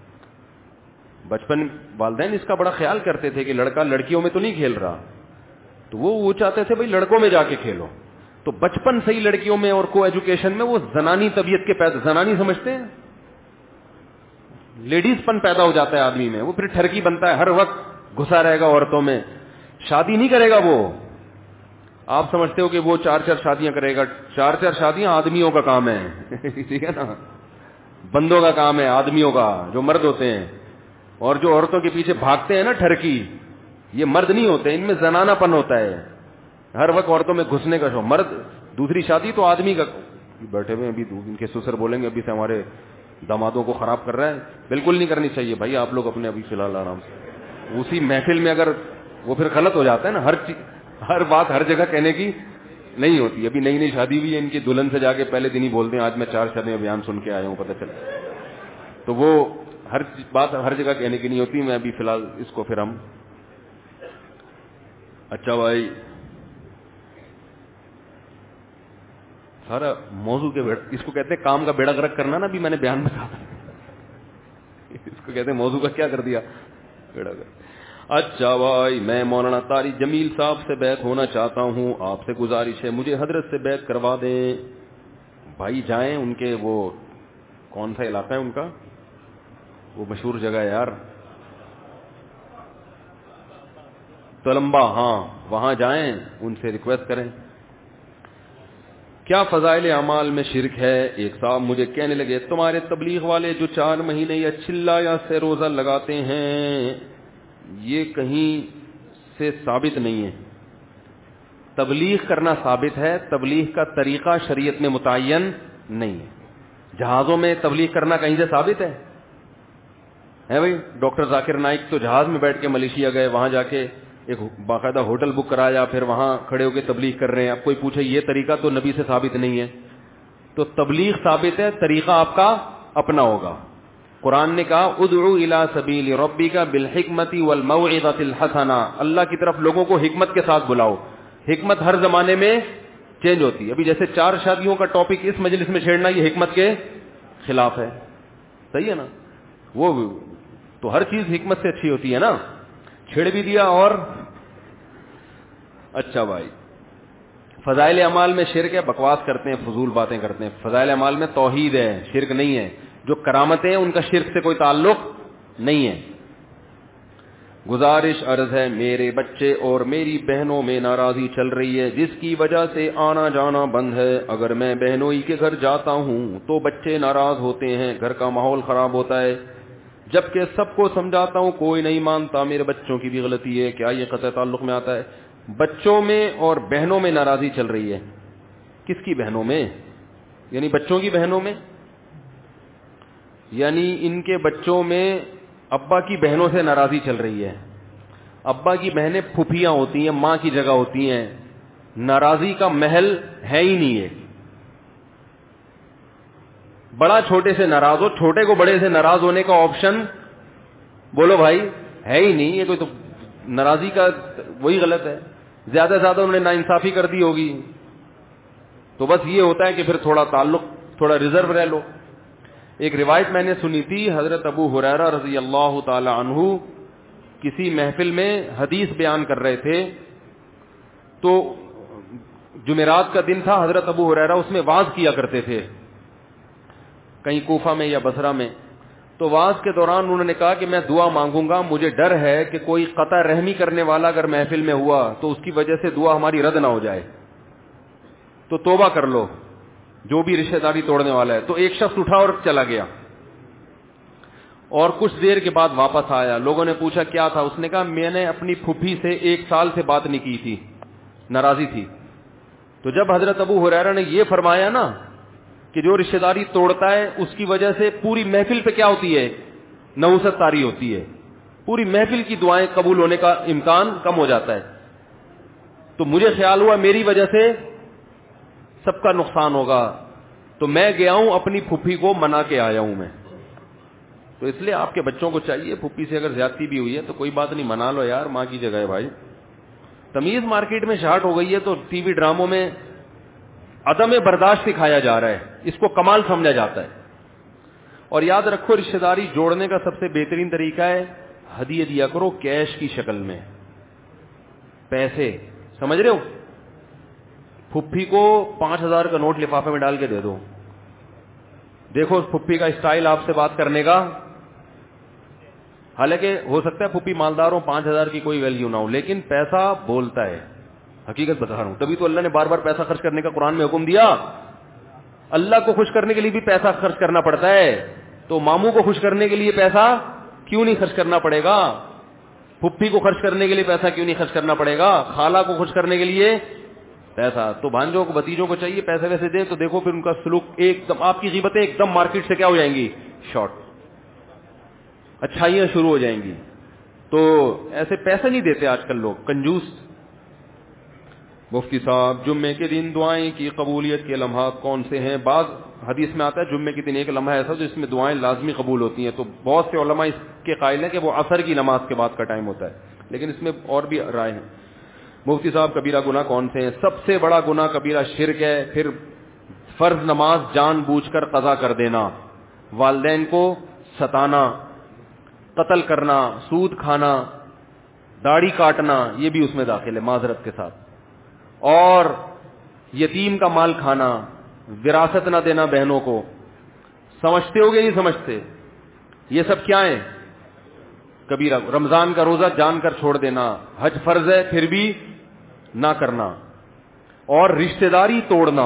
بچپن. والدین اس کا بڑا خیال کرتے تھے کہ لڑکا لڑکیوں میں تو نہیں کھیل رہا, تو وہ وہ چاہتے تھے بھائی لڑکوں میں جا کے کھیلو. تو بچپن سے ہی لڑکیوں میں اور کو ایجوکیشن میں وہ زنانی طبیعت کے پیدا, زنانی سمجھتے ہیں, لیڈیز پن پیدا ہو جاتا ہے آدمی میں. وہ پھر ٹھرکی بنتا ہے, ہر وقت گھسا رہے گا عورتوں میں, شادی نہیں کرے گا وہ. آپ سمجھتے ہو کہ وہ چار چار شادیاں کرے گا؟ چار چار شادیاں آدمیوں کا کام ہے, ٹھیک ہے نا, بندوں کا کام ہے, آدمیوں کا جو مرد ہوتے ہیں. اور جو عورتوں کے پیچھے بھاگتے ہیں نا ٹھرکی, یہ مرد نہیں ہوتے, ان میں زنانہ پن ہوتا ہے, ہر وقت عورتوں میں گھسنے کا شو. مرد دوسری شادی تو آدمی کا. بیٹھے ہوئے ابھی ان کے سسر بولیں گے ابھی سے ہمارے دامادوں کو خراب کر رہا ہے. بالکل نہیں کرنی چاہیے بھائی, آپ لوگ اپنے ابھی فی الحال آرام سے. اسی محفل میں اگر وہ پھر غلط ہو جاتا ہے نا, ہر ہر بات ہر جگہ کہنے کی نہیں ہوتی. ابھی نئی نئی شادی ہوئی ہے ان کی, دلہن سے جا کے پہلے دن ہی بولتے ہیں آج میں چار شادیاں بیان سن کے آیا ہوں, پتہ چلا. تو وہ ہر بات ہر جگہ کہنے کی نہیں ہوتی. میں ابھی فی الحال اس کو پھر ہم, اچھا بھائی سارا موضوع کے بیڑا, اس کو کہتے ہیں کام کا بیڑا غرق کرنا نا. ابھی میں نے بیان میں کہا, اس کو کہتے ہیں موضوع کا کیا کر دیا, بیڑا غرق. اچھا بھائی, میں مولانا طارق جمیل صاحب سے بیعت ہونا چاہتا ہوں, آپ سے گزارش ہے مجھے حضرت سے بیعت کروا دیں. بھائی جائیں, ان کے وہ کون سا علاقہ ہے ان کا, وہ مشہور جگہ ہے یار, تلمبا, ہاں وہاں جائیں, ان سے ریکویسٹ کریں. کیا فضائل اعمال میں شرک ہے؟ ایک صاحب مجھے کہنے لگے تمہارے تبلیغ والے جو چار مہینے یا چلا یا سے روزہ لگاتے ہیں یہ کہیں سے ثابت نہیں ہے. تبلیغ کرنا ثابت ہے, تبلیغ کا طریقہ شریعت میں متعین نہیں ہے. جہازوں میں تبلیغ کرنا کہیں سے ثابت ہے ہے بھائی؟ ڈاکٹر ذاکر نائک تو جہاز میں بیٹھ کے ملیشیا گئے, وہاں جا کے ایک باقاعدہ ہوٹل بک کرایا, پھر وہاں کھڑے ہو کے تبلیغ کر رہے ہیں. اب کوئی پوچھے یہ طریقہ تو نبی سے ثابت نہیں ہے. تو تبلیغ ثابت ہے, طریقہ آپ کا اپنا ہوگا. قرآن نے کہا ادعو الی سبیل ربک بالحکمت والموعظۃ الحسنہ, اللہ کی طرف لوگوں کو حکمت کے ساتھ بلاؤ. حکمت ہر زمانے میں چینج ہوتی ہے. ابھی جیسے چار شادیوں کا ٹاپک اس مجلس میں چھیڑنا یہ حکمت کے خلاف ہے, صحیح ہے نا. وہ تو ہر چیز حکمت سے اچھی ہوتی ہے نا, چھیڑ بھی دیا. اور اچھا بھائی, فضائل اعمال میں شرک ہے, بکواس کرتے ہیں, فضول باتیں کرتے ہیں. فضائل اعمال میں توحید ہے, شرک نہیں ہے. جو کرامتیں ہیں ان کا شرک سے کوئی تعلق نہیں ہے. گزارش عرض ہے میرے بچے اور میری بہنوں میں ناراضی چل رہی ہے جس کی وجہ سے آنا جانا بند ہے. اگر میں بہنوئی کے گھر جاتا ہوں تو بچے ناراض ہوتے ہیں, گھر کا ماحول خراب ہوتا ہے, جبکہ سب کو سمجھاتا ہوں کوئی نہیں مانتا. میرے بچوں کی بھی غلطی ہے. کیا یہ قطع تعلق میں آتا ہے؟ بچوں میں اور بہنوں میں ناراضی چل رہی ہے. کس کی بہنوں میں؟ یعنی بچوں کی بہنوں میں, یعنی ان کے بچوں میں ابا کی بہنوں سے ناراضی چل رہی ہے. ابا کی بہنیں پھپھیاں ہوتی ہیں, ماں کی جگہ ہوتی ہیں. ناراضی کا محل ہے ہی نہیں ہے. بڑا چھوٹے سے ناراض ہو, چھوٹے کو بڑے سے ناراض ہونے کا آپشن بولو بھائی ہے ہی نہیں. یہ کوئی تو ناراضی کا وہی غلط ہے. زیادہ سے زیادہ انہوں نے ناانصافی کر دی ہوگی, تو بس یہ ہوتا ہے کہ پھر تھوڑا تعلق تھوڑا ریزرو رہ لو. ایک روایت میں نے سنی تھی, حضرت ابو ہریرہ رضی اللہ تعالی عنہ کسی محفل میں حدیث بیان کر رہے تھے, تو جمعرات کا دن تھا. حضرت ابو ہریرہ اس میں وعظ کیا کرتے تھے کہیں کوفہ میں یا بصرہ میں. تو وعظ کے دوران انہوں نے کہا کہ میں دعا مانگوں گا, مجھے ڈر ہے کہ کوئی قطع رحمی کرنے والا اگر محفل میں ہوا تو اس کی وجہ سے دعا ہماری رد نہ ہو جائے, تو توبہ کر لو جو بھی رشتہ داری توڑنے والا ہے. تو ایک شخص اٹھا اور چلا گیا, اور کچھ دیر کے بعد واپس آیا. لوگوں نے پوچھا کیا تھا؟ اس نے کہا میں نے اپنی پھوپھی سے ایک سال سے بات نہیں کی تھی, ناراضی تھی. تو جب حضرت ابو ہریرہ نے یہ فرمایا نا کہ جو رشتہ داری توڑتا ہے اس کی وجہ سے پوری محفل پہ کیا ہوتی ہے؟ نحوست طاری ہوتی ہے, پوری محفل کی دعائیں قبول ہونے کا امکان کم ہو جاتا ہے. تو مجھے خیال ہوا میری وجہ سے سب کا نقصان ہوگا, تو میں گیا ہوں اپنی پھوپھی کو منا کے آیا ہوں میں. تو اس لیے آپ کے بچوں کو چاہیے, پھوپھی سے اگر زیادتی بھی ہوئی ہے تو کوئی بات نہیں, منا لو یار, ماں کی جگہ ہے بھائی. تمیز مارکیٹ میں شارٹ ہو گئی ہے تو ٹی وی ڈراموں میں عدم برداشت سکھایا جا رہا ہے, اس کو کمال سمجھا جاتا ہے. اور یاد رکھو رشتہ داری جوڑنے کا سب سے بہترین طریقہ ہے ہدیہ دیا کرو کیش کی شکل میں, پیسے. سمجھ رہے ہو؟ پھپھی کو پانچ ہزار کا نوٹ لفافے میں ڈال کے دے دو, دیکھو پھپھی کا اسٹائل آپ سے بات کرنے کا. حالانکہ ہو سکتا ہے پھپھی مالدار ہو, پانچ ہزار کی کوئی ویلیو نہ ہو, لیکن پیسہ بولتا ہے. حقیقت بتا رہا ہوں, تبھی تو اللہ نے بار بار پیسہ خرچ کرنے کا قرآن میں حکم دیا. اللہ کو خوش کرنے کے لیے بھی پیسہ خرچ کرنا پڑتا ہے, تو ماموں کو خوش کرنے کے لیے پیسہ کیوں نہیں خرچ کرنا پڑے گا؟ پھپھی کو خرچ کرنے کے لیے پیسہ کیوں نہیں خرچ کرنا پڑے گا؟ خالہ کو خوش کرنے کے لیے پیسہ. تو بھانجوں کو بتیجوں کو چاہیے پیسے ویسے دے, تو دیکھو پھر ان کا سلوک ایک دم, آپ کی غیبتیں ایک دم مارکیٹ سے کیا ہو جائیں گی؟ شارٹ, اچھائیاں شروع ہو جائیں گی. تو ایسے پیسے نہیں دیتے آج کل لوگ, کنجوس. مفتی صاحب جمعے کے دن دعائیں کی قبولیت کے لمحات کون سے ہیں؟ بعض حدیث میں آتا ہے جمعے کے دن ایک لمحہ ایسا جو اس میں دعائیں لازمی قبول ہوتی ہیں. تو بہت سے علماء اس کے قائل ہیں کہ وہ عصر کی نماز کے بعد کا ٹائم ہوتا ہے, لیکن اس میں اور بھی رائے ہیں. مفتی صاحب کبیرہ گناہ کون سے ہیں؟ سب سے بڑا گناہ کبیرہ شرک ہے, پھر فرض نماز جان بوجھ کر قضا کر دینا, والدین کو ستانا, قتل کرنا, سود کھانا, داڑھی کاٹنا, یہ بھی اس میں داخل ہے معذرت کے ساتھ, اور یتیم کا مال کھانا, وراثت نہ دینا بہنوں کو. سمجھتے ہو گے نہیں سمجھتے؟ یہ سب کیا ہیں؟ کبیرہ. رمضان کا روزہ جان کر چھوڑ دینا, حج فرض ہے پھر بھی نہ کرنا, اور رشتہ داری توڑنا.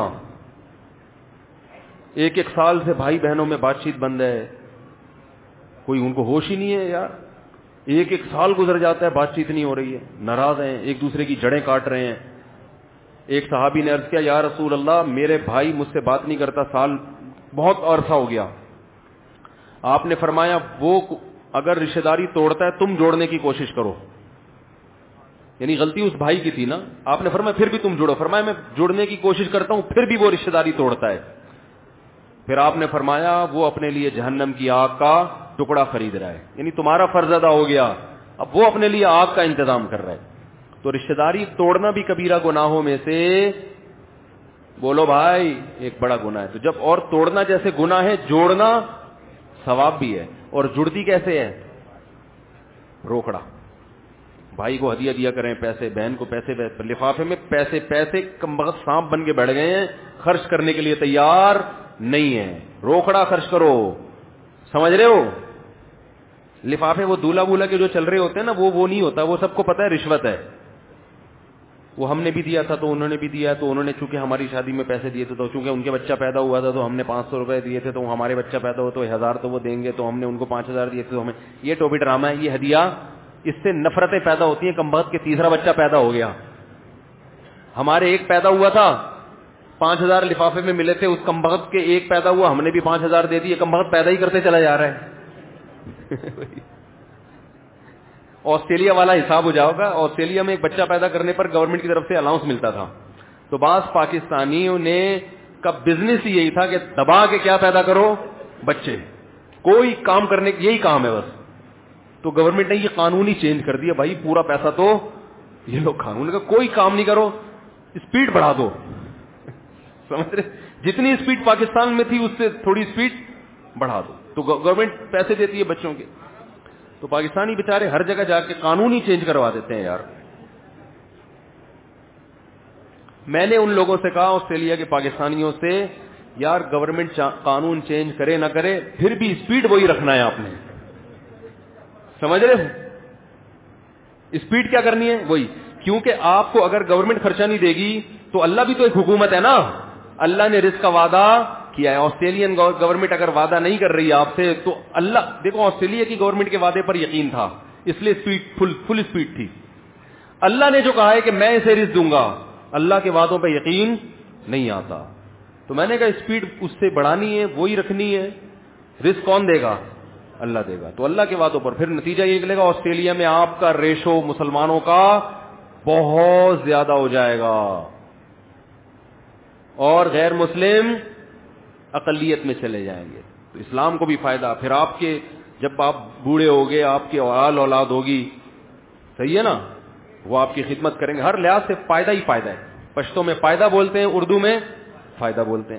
ایک ایک سال سے بھائی بہنوں میں بات چیت بند ہے, کوئی ان کو ہوش ہی نہیں ہے یار. ایک ایک سال گزر جاتا ہے بات چیت نہیں ہو رہی ہے, ناراض ہیں, ایک دوسرے کی جڑیں کاٹ رہے ہیں. ایک صحابی نے عرض کیا یا رسول اللہ میرے بھائی مجھ سے بات نہیں کرتا, سال بہت عرصہ ہو گیا. آپ نے فرمایا وہ اگر رشتہ داری توڑتا ہے تم جوڑنے کی کوشش کرو, یعنی غلطی اس بھائی کی تھی نا. آپ نے فرمایا پھر بھی تم جوڑو. فرمایا میں جوڑنے کی کوشش کرتا ہوں پھر بھی وہ رشتہ داری توڑتا ہے. پھر آپ نے فرمایا وہ اپنے لیے جہنم کی آگ کا ٹکڑا خرید رہا ہے, یعنی تمہارا فرض ادا ہو گیا, اب وہ اپنے لیے آگ کا انتظام کر رہا ہے. تو رشتہ داری توڑنا بھی کبیرہ گناہوں میں سے بولو بھائی ایک بڑا گناہ ہے. تو جب اور توڑنا جیسے گناہ ہے, جوڑنا ثواب بھی ہے. اور جڑتی کیسے ہے؟ روکڑا. بھائی کو ہدیہ دیا کریں پیسے, بہن کو پیسے, لفافے میں پیسے پیسے کمبخت سانپ بن کے بیٹھ گئے ہیں, خرچ کرنے کے لیے تیار نہیں ہے. روکڑا خرچ کرو, سمجھ رہے ہو؟ لفافے وہ دولہا بولا کے جو چل رہے ہوتے ہیں نا, وہ وہ نہیں ہوتا, وہ سب کو پتا ہے رشوت ہے. وہ ہم نے بھی دیا تھا تو انہوں نے بھی دیا, تو انہوں نے چونکہ ہماری شادی میں پیسے دیے تھے تو چونکہ ان کے بچہ پیدا ہوا تھا تو ہم نے پانچ سو روپئے دیے تھے, تو ہمارے بچہ پیدا ہوا تو ہزار تو وہ دیں گے, تو ہم نے ان کو پانچ ہزار دیے تھے, تو ہمیں یہ ٹوپی ڈرامہ ہے, یہ ہدیہ. اس سے نفرتیں پیدا ہوتی ہیں. کمبخت کے تیسرا بچہ پیدا ہو گیا, ہمارے ایک پیدا ہوا تھا, پانچ ہزار لفافے میں ملے تھے, اس کمبخت کے ایک پیدا ہوا, ہم نے بھی پانچ ہزار دے دیے, کمبخت پیدا ہی کرتے چلا جا رہا ہے. آسٹریلیا والا حساب ہو جاؤ گا. آسٹریلیا میں ایک بچہ پیدا کرنے پر گورنمنٹ کی طرف سے الاؤنس ملتا تھا, تو بعض پاکستانیوں نے کا بزنس یہی تھا کہ دبا کے کیا پیدا کرو بچے, کوئی کام کرنے یہی کام ہے بس. تو گورنمنٹ نے یہ قانون ہی چینج کر دیا, بھائی پورا پیسہ تو یہ لوگ قانون کا, کوئی کام نہیں کرو, اسپیڈ بڑھا دو. سمجھ رہے, جتنی اسپیڈ پاکستان میں تھی اس سے تھوڑی اسپیڈ بڑھا دو, تو گورنمنٹ پیسے دیتی ہے بچوں کے. تو پاکستانی بیچارے ہر جگہ جا کے قانون ہی چینج کروا دیتے ہیں یار. میں نے ان لوگوں سے کہا, آسٹریلیا کے پاکستانیوں سے, یار گورنمنٹ قانون چینج کرے نہ کرے پھر بھی اسپیڈ وہی رکھنا ہے آپ نے. سمجھ رہے ہو, اسپیڈ کیا کرنی ہے وہی, کیونکہ آپ کو اگر گورنمنٹ خرچہ نہیں دے گی تو اللہ بھی تو ایک حکومت ہے نا, اللہ نے رزق کا وعدہ کیا ہے. آسٹریلین گورنمنٹ اگر وعدہ نہیں کر رہی ہے آپ سے تو اللہ, دیکھو آسٹریلیا کی گورنمنٹ کے وعدے پر یقین تھا اس لیے اسپیڈ فل فل اسپیڈ تھی. اللہ نے جو کہا ہے کہ میں اسے رزق دوں گا, اللہ کے وعدوں پہ یقین نہیں آتا. تو میں نے کہا اسپیڈ اس سے بڑھانی ہے, وہی رکھنی ہے. رزق کون دے گا؟ اللہ دے گا. تو اللہ کے وعدوں پر پھر نتیجہ یہ نکلے گا, آسٹریلیا میں آپ کا ریشو مسلمانوں کا بہت زیادہ ہو جائے گا اور غیر مسلم اقلیت میں چلے جائیں گے. تو اسلام کو بھی فائدہ. پھر آپ کے جب آپ بوڑھے ہوگے, آپ کی اولاد اولاد ہوگی, صحیح ہے نا, وہ آپ کی خدمت کریں گے. ہر لحاظ سے فائدہ ہی فائدہ ہے. پشتو میں فائدہ بولتے ہیں, اردو میں فائدہ بولتے ہیں.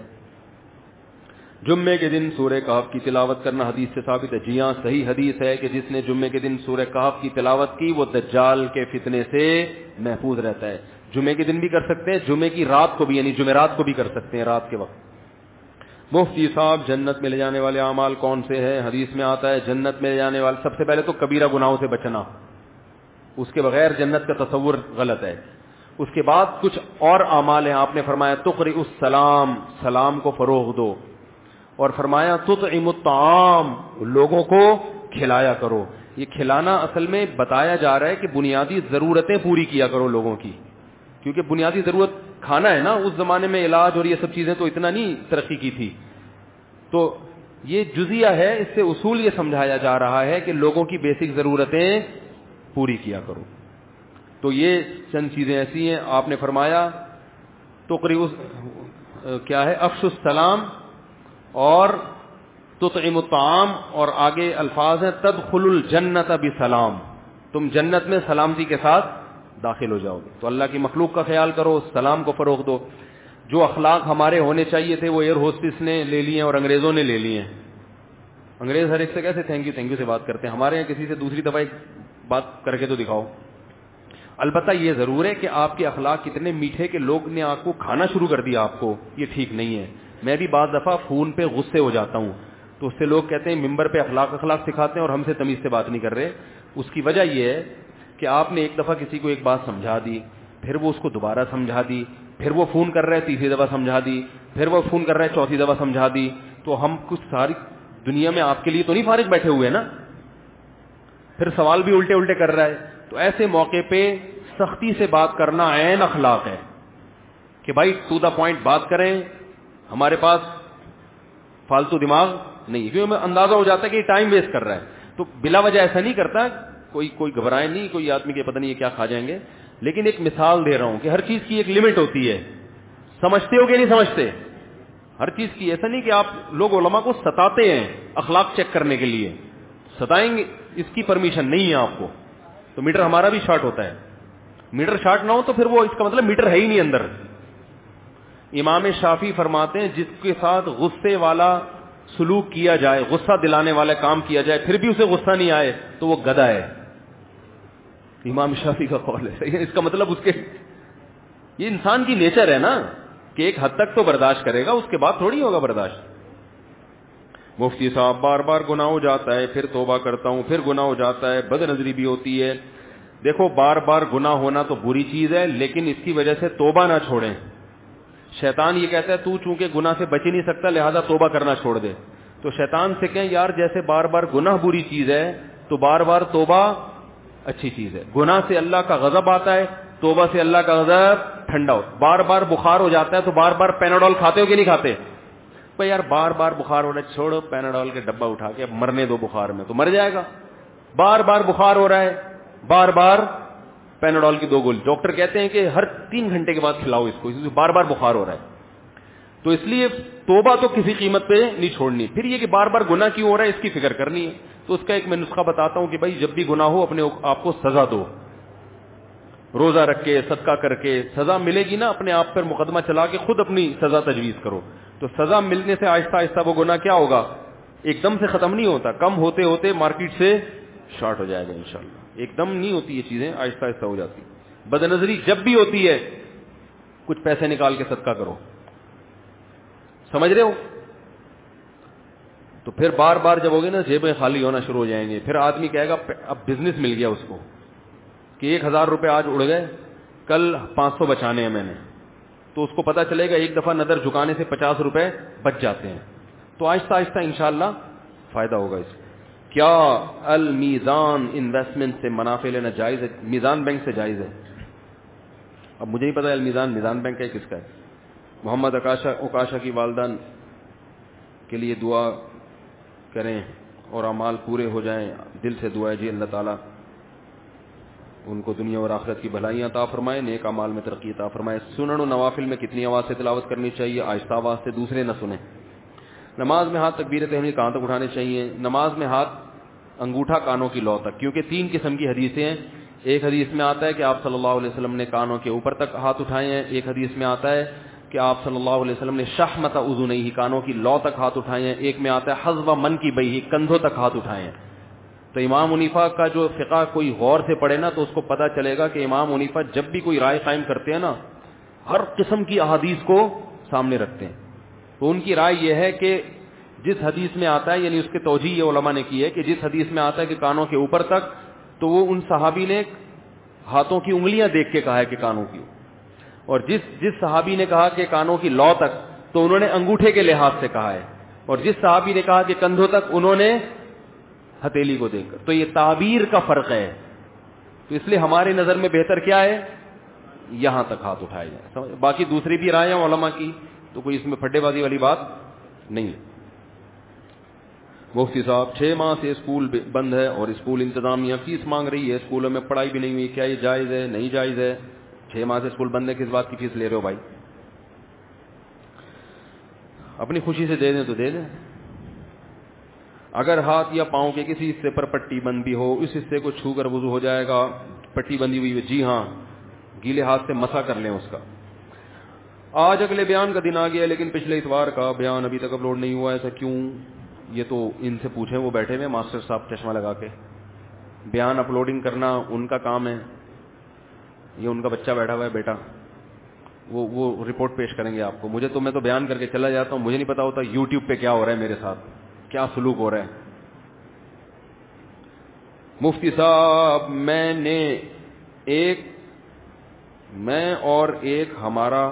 جمعے کے دن سورہ کہف کی تلاوت کرنا حدیث سے ثابت ہے. جی ہاں, صحیح حدیث ہے کہ جس نے جمعے کے دن سورہ کہف کی تلاوت کی وہ دجال کے فتنے سے محفوظ رہتا ہے. جمعے کے دن بھی کر سکتے ہیں, جمعے کی رات کو بھی یعنی جمعرات کو بھی کر سکتے ہیں, رات کے وقت. مفتی صاحب, جنت میں لے جانے والے اعمال کون سے ہیں؟ حدیث میں آتا ہے جنت میں لے جانے والے, سب سے پہلے تو کبیرہ گناہوں سے بچنا, اس کے بغیر جنت کا تصور غلط ہے. اس کے بعد کچھ اور اعمال ہیں. آپ نے فرمایا تقرئ السلام, سلام کو فروغ دو, اور فرمایا تطعم الطعام, لوگوں کو کھلایا کرو. یہ کھلانا اصل میں بتایا جا رہا ہے کہ بنیادی ضرورتیں پوری کیا کرو لوگوں کی, کیونکہ بنیادی ضرورت کھانا ہے نا. اس زمانے میں علاج اور یہ سب چیزیں تو اتنا نہیں ترقی کی تھی. تو یہ جزیہ ہے, اس سے اصول یہ سمجھایا جا رہا ہے کہ لوگوں کی بیسک ضرورتیں پوری کیا کرو. تو یہ چند چیزیں ایسی ہیں. آپ نے فرمایا تقرئ کیا ہے, افشوا السلام اور تطعم الطعام, اور آگے الفاظ ہیں تدخل الجنت بسلام, تم جنت میں سلامتی کے ساتھ داخل ہو جاؤ گے. تو اللہ کی مخلوق کا خیال کرو, سلام کو فروغ دو. جو اخلاق ہمارے ہونے چاہیے تھے وہ ایئر ہوسٹس نے لے لیے ہیں اور انگریزوں نے لے لیے ہیں. انگریز ہر ایک سے کیسے تھینک یو تھینک یو سے بات کرتے ہیں, ہمارے یہاں کسی سے دوسری دفعہ بات کر کے تو دکھاؤ. البتہ یہ ضرور ہے کہ آپ کے اخلاق کتنے میٹھے کہ لوگ نے آپ کو کھانا شروع کر دیا آپ کو, یہ ٹھیک نہیں ہے. میں بھی بعض دفعہ فون پہ غصے ہو جاتا ہوں, تو اس سے لوگ کہتے ہیں ممبر پہ اخلاق اخلاق سکھاتے ہیں اور ہم سے تمیز سے بات نہیں کر رہے. اس کی وجہ یہ ہے کہ آپ نے ایک دفعہ کسی کو ایک بات سمجھا دی, پھر وہ اس کو دوبارہ سمجھا دی, پھر وہ فون کر رہے تیسری دفعہ سمجھا دی, پھر وہ فون کر رہے چوتھی دفعہ سمجھا دی. تو ہم کچھ ساری دنیا میں آپ کے لیے تو نہیں فارغ بیٹھے ہوئے نا, پھر سوال بھی الٹے الٹے کر رہا ہے. تو ایسے موقع پہ سختی سے بات کرنا عین اخلاق ہے کہ بھائی ٹو دا پوائنٹ بات کریں, ہمارے پاس فالتو دماغ نہیں, کیونکہ ہمیں اندازہ ہو جاتا ہے کہ یہ ٹائم ویسٹ کر رہا ہے. تو بلا وجہ ایسا نہیں کرتا, کوئی کوئی گھبرائے نہیں, کوئی آدمی کے پتہ نہیں یہ کیا کھا جائیں گے. لیکن ایک مثال دے رہا ہوں کہ ہر چیز کی ایک لمٹ ہوتی ہے. سمجھتے ہو کہ نہیں سمجھتے؟ ہر چیز کی, ایسا نہیں کہ آپ لوگ علماء کو ستاتے ہیں اخلاق چیک کرنے کے لیے, ستائیں گے, اس کی پرمیشن نہیں ہے آپ کو. تو میٹر ہمارا بھی شارٹ ہوتا ہے, میٹر شارٹ نہ ہو تو پھر وہ اس کا مطلب میٹر ہے ہی نہیں اندر. امام شافعی فرماتے ہیں جس کے ساتھ غصے والا سلوک کیا جائے, غصہ دلانے والا کام کیا جائے, پھر بھی اسے غصہ نہیں آئے تو وہ گدھا ہے. امام شافعی کا قول ہے. اس کا مطلب اس کے, یہ انسان کی نیچر ہے نا کہ ایک حد تک تو برداشت کرے گا, اس کے بعد تھوڑی ہوگا برداشت. مفتی صاحب بار بار گناہ ہو جاتا ہے, پھر توبہ کرتا ہوں, پھر گناہ ہو جاتا ہے, بد نظری بھی ہوتی ہے. دیکھو بار بار گناہ ہونا تو بری چیز ہے, لیکن اس کی وجہ سے توبہ نہ چھوڑیں. شیطان یہ کہتا ہے تو چونکہ گناہ سے بچ ہی نہیں سکتا لہذا توبہ کرنا چھوڑ دے. تو شیطان سے کہیں یار جیسے بار بار گناہ بری چیز ہے تو بار بار توبہ اچھی چیز ہے. گناہ سے اللہ کا غضب آتا ہے, توبہ سے اللہ کا غضب ٹھنڈا ہو. بار بار بخار ہو جاتا ہے تو بار بار پیناڈول کھاتے ہو کہ نہیں کھاتے؟ بھائی یار بار بار بخار ہو رہا ہے, چھوڑو پیناڈول کے ڈبہ اٹھا کے اب مرنے دو بخار میں, تو مر جائے گا. بار بار بخار ہو رہا ہے, بار بار پیناڈول کی دو گولی, ڈاکٹر کہتے ہیں کہ ہر تین گھنٹے کے بعد کھلاؤ اس کو, اس بار بار بخار ہو رہا ہے. تو اس لیے توبہ تو کسی قیمت پہ نہیں چھوڑنی. پھر یہ کہ بار بار گناہ کیوں ہو رہا ہے اس کی فکر کرنی ہے. تو اس کا ایک میں نسخہ بتاتا ہوں کہ بھائی جب بھی گناہ ہو اپنے آپ کو سزا دو, روزہ رکھ کے صدقہ کر کے. سزا ملے گی نا, اپنے آپ پر مقدمہ چلا کے خود اپنی سزا تجویز کرو. تو سزا ملنے سے آہستہ آہستہ وہ گناہ کیا ہوگا, ایک دم سے ختم نہیں ہوتا, کم ہوتے ہوتے مارکیٹ سے شارٹ ہو جائے گا انشاءاللہ. ایک دم نہیں ہوتی یہ چیزیں, آہستہ آہستہ ہو جاتی. بد نظری جب بھی ہوتی ہے کچھ پیسے نکال کے صدقہ کرو, سمجھ رہے ہو؟ تو پھر بار بار جب ہوگے نا جیبیں خالی ہونا شروع ہو جائیں گے. پھر آدمی کہے گا اب بزنس مل گیا اس کو کہ ایک ہزار روپے آج اڑ گئے, کل پانچ سو بچانے ہیں میں نے. تو اس کو پتا چلے گا ایک دفعہ نظر جھکانے سے پچاس روپے بچ جاتے ہیں. تو آہستہ آہستہ انشاءاللہ فائدہ ہوگا اس. کیا المیزان انویسٹمنٹ سے منافع لینا جائز ہے؟ میزان بینک سے جائز ہے. اب مجھے نہیں پتا المیزان میزان بینک ہے کس کا ہے. محمد اکاشا اکاشا کی والدہ کے لیے دعا کریں اور اعمال پورے ہو جائیں, دل سے دعا ہے جی اللہ تعالیٰ ان کو دنیا اور آخرت کی بھلائیاں عطا فرمائے, نیک اعمال میں ترقی عطا فرمائے. سنن و نوافل میں کتنی آواز سے تلاوت کرنی چاہیے؟ آہستہ آواز سے, دوسرے نہ سنیں. نماز میں ہاتھ تکبیر تحریمہ کہاں تک اٹھانے چاہیے؟ نماز میں ہاتھ انگوٹھا کانوں کی لو تک, کیونکہ تین قسم کی حدیثیں ہیں. ایک حدیث میں آتا ہے کہ آپ صلی اللہ علیہ وسلم نے کانوں کے اوپر تک ہاتھ اٹھائے ہیں. ایک حدیث میں آتا ہے کہ آپ صلی اللہ علیہ وسلم نے شحمت اذنیہ کانوں کی لو تک ہاتھ اٹھائے ہیں. ایک میں آتا ہے حذو من کی بیہ کندھوں تک ہاتھ اٹھائے ہیں. تو امام حنیفہ کا جو فقہ کوئی غور سے پڑھے نا تو اس کو پتہ چلے گا کہ امام حنیفہ جب بھی کوئی رائے قائم کرتے ہیں نا ہر قسم کی احادیث کو سامنے رکھتے ہیں. تو ان کی رائے یہ ہے کہ جس حدیث میں آتا ہے, یعنی اس کے توجیہ یہ علماء نے کی ہے کہ جس حدیث میں آتا ہے کہ کانوں کے اوپر تک, تو وہ ان صحابی نے ہاتھوں کی انگلیاں دیکھ کے کہا ہے کہ کانوں کی, اور جس جس صحابی نے کہا کہ کانوں کی لو تک تو انہوں نے انگوٹھے کے لحاظ سے کہا ہے, اور جس صحابی نے کہا کہ کندھوں تک انہوں نے ہتھیلی کو دیکھ کر. تو یہ تعبیر کا فرق ہے. تو اس لیے ہمارے نظر میں بہتر کیا ہے, یہاں تک ہاتھ اٹھائے جائیں. باقی دوسری بھی رائے ہیں علماء کی, تو کوئی اس میں پھڈے بازی والی بات نہیں ہے. مفتی صاحب چھ ماہ سے اسکول بند ہے اور اسکول انتظامیہ فیس مانگ رہی ہے, اسکولوں میں پڑھائی بھی نہیں ہوئی, کیا یہ جائز ہے نہیں جائز ہے؟ چھ ماہ سے اسکول بند ہے, کس بات کی فیس لے رہے ہو بھائی؟ اپنی خوشی سے دے دیں تو دے دیں. اگر ہاتھ یا پاؤں کے کسی حصے پر پٹی بند بھی ہو, اس حصے کو چھو کر وضو ہو جائے گا؟ پٹی بندی ہوئی ہے جی ہاں, گیلے ہاتھ سے مسا کر لیں اس کا. آج اگلے بیان کا دن آ گیا لیکن پچھلے اتوار کا بیان ابھی تک اپلوڈ نہیں ہوا, ایسا کیوں؟ یہ تو ان سے پوچھیں, وہ بیٹھے ہوئے ماسٹر صاحب چشمہ لگا کے. بیان اپلوڈنگ کرنا ان کا کام ہے, یہ ان کا بچہ بیٹھا ہوا ہے بیٹا, وہ وہ رپورٹ پیش کریں گے آپ کو. مجھے تو میں تو بیان کر کے چلا جاتا ہوں, مجھے نہیں پتا ہوتا یوٹیوب پہ کیا ہو رہا ہے میرے ساتھ, کیا سلوک ہو رہا ہے. مفتی صاحب میں نے ایک میں اور ایک ہمارا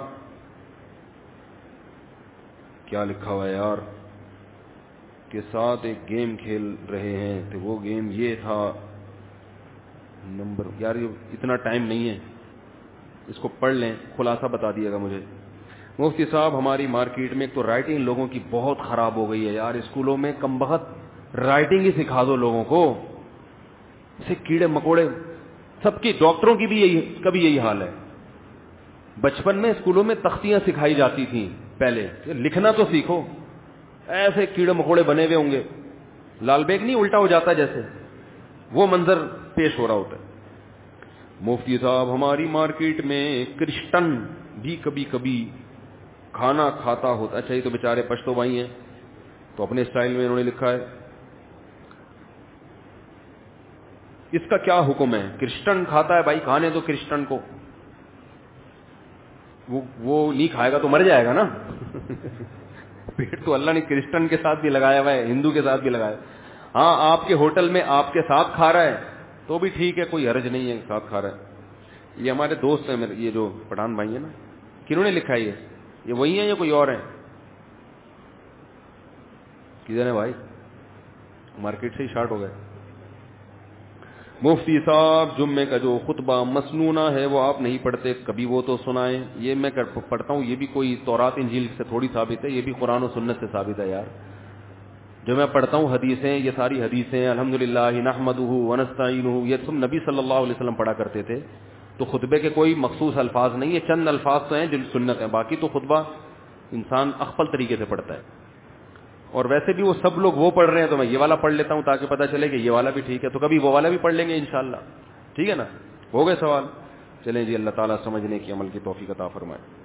کیا لکھا ہوا ہے یار کے ساتھ ایک گیم کھیل رہے ہیں, تو وہ گیم یہ تھا نمبر, یار یہ اتنا ٹائم نہیں ہے, اس کو پڑھ لیں, خلاصہ بتا دیے گا مجھے. مفتی صاحب ہماری مارکیٹ میں ایک تو رائٹنگ لوگوں کی بہت خراب ہو گئی ہے یار, اسکولوں میں کم بخت رائٹنگ ہی سکھا دو لوگوں کو, اسے کیڑے مکوڑے سب کی, ڈاکٹروں کی بھی یہی کبھی یہی حال ہے. بچپن میں اسکولوں میں تختیاں سکھائی جاتی تھیں پہلے, لکھنا تو سیکھو, ایسے کیڑے مکوڑے بنے ہوئے ہوں گے, لال بیگ نہیں الٹا ہو جاتا جیسے, وہ منظر پیش ہو رہا ہوتا ہے. مفتی صاحب ہماری مارکیٹ میں کرسچن بھی کبھی کبھی کھانا کھاتا ہوتا, اچھا یہ تو بیچارے پشتو بھائی ہیں تو اپنے اسٹائل میں انہوں نے لکھا ہے, اس کا کیا حکم ہے؟ کرسچن کھاتا ہے بھائی, کھانے تو کرسچن کو, وہ وہ نہیں کھائے گا تو مر جائے گا نا. پیٹ تو اللہ نے کرسچن کے ساتھ بھی لگایا ہوا ہے, ہندو کے ساتھ بھی لگایا. ہاں آپ کے ہوٹل میں آپ کے ساتھ کھا رہا ہے تو بھی ٹھیک ہے, کوئی حرج نہیں ہے, ساتھ کھا رہا ہے. یہ ہمارے دوست ہیں میرے, یہ جو پٹھان بھائی ہیں نا, کنہوں نے لکھا ہے یہ یہ وہی ہیں یا کوئی اور ہیں؟ کدھر ہے بھائی؟ مارکیٹ سے ہی شارٹ ہو گئے. مفتی صاحب جمعے کا جو خطبہ مسنونہ ہے وہ آپ نہیں پڑھتے, کبھی وہ تو سنائیں. یہ میں پڑھتا ہوں, یہ بھی کوئی تورات انجیل سے تھوڑی ثابت ہے, یہ بھی قرآن و سنت سے ثابت ہے یار. جو میں پڑھتا ہوں حدیثیں, یہ ساری حدیثیں الحمدللہ نحمدہ ونستعینہ, یہ سب نبی صلی اللہ علیہ وسلم پڑھا کرتے تھے. تو خطبے کے کوئی مخصوص الفاظ نہیں ہے, چند الفاظ تو ہیں جو سنت ہیں, باقی تو خطبہ انسان اخفل طریقے سے پڑھتا ہے. اور ویسے بھی وہ سب لوگ وہ پڑھ رہے ہیں تو میں یہ والا پڑھ لیتا ہوں تاکہ پتہ چلے کہ یہ والا بھی ٹھیک ہے, تو کبھی وہ والا بھی پڑھ لیں گے انشاءاللہ. ٹھیک ہے نا, ہو گئے سوال؟ چلیں جی, اللہ تعالیٰ سمجھنے کی عمل کی توفیق عطا فرمائے.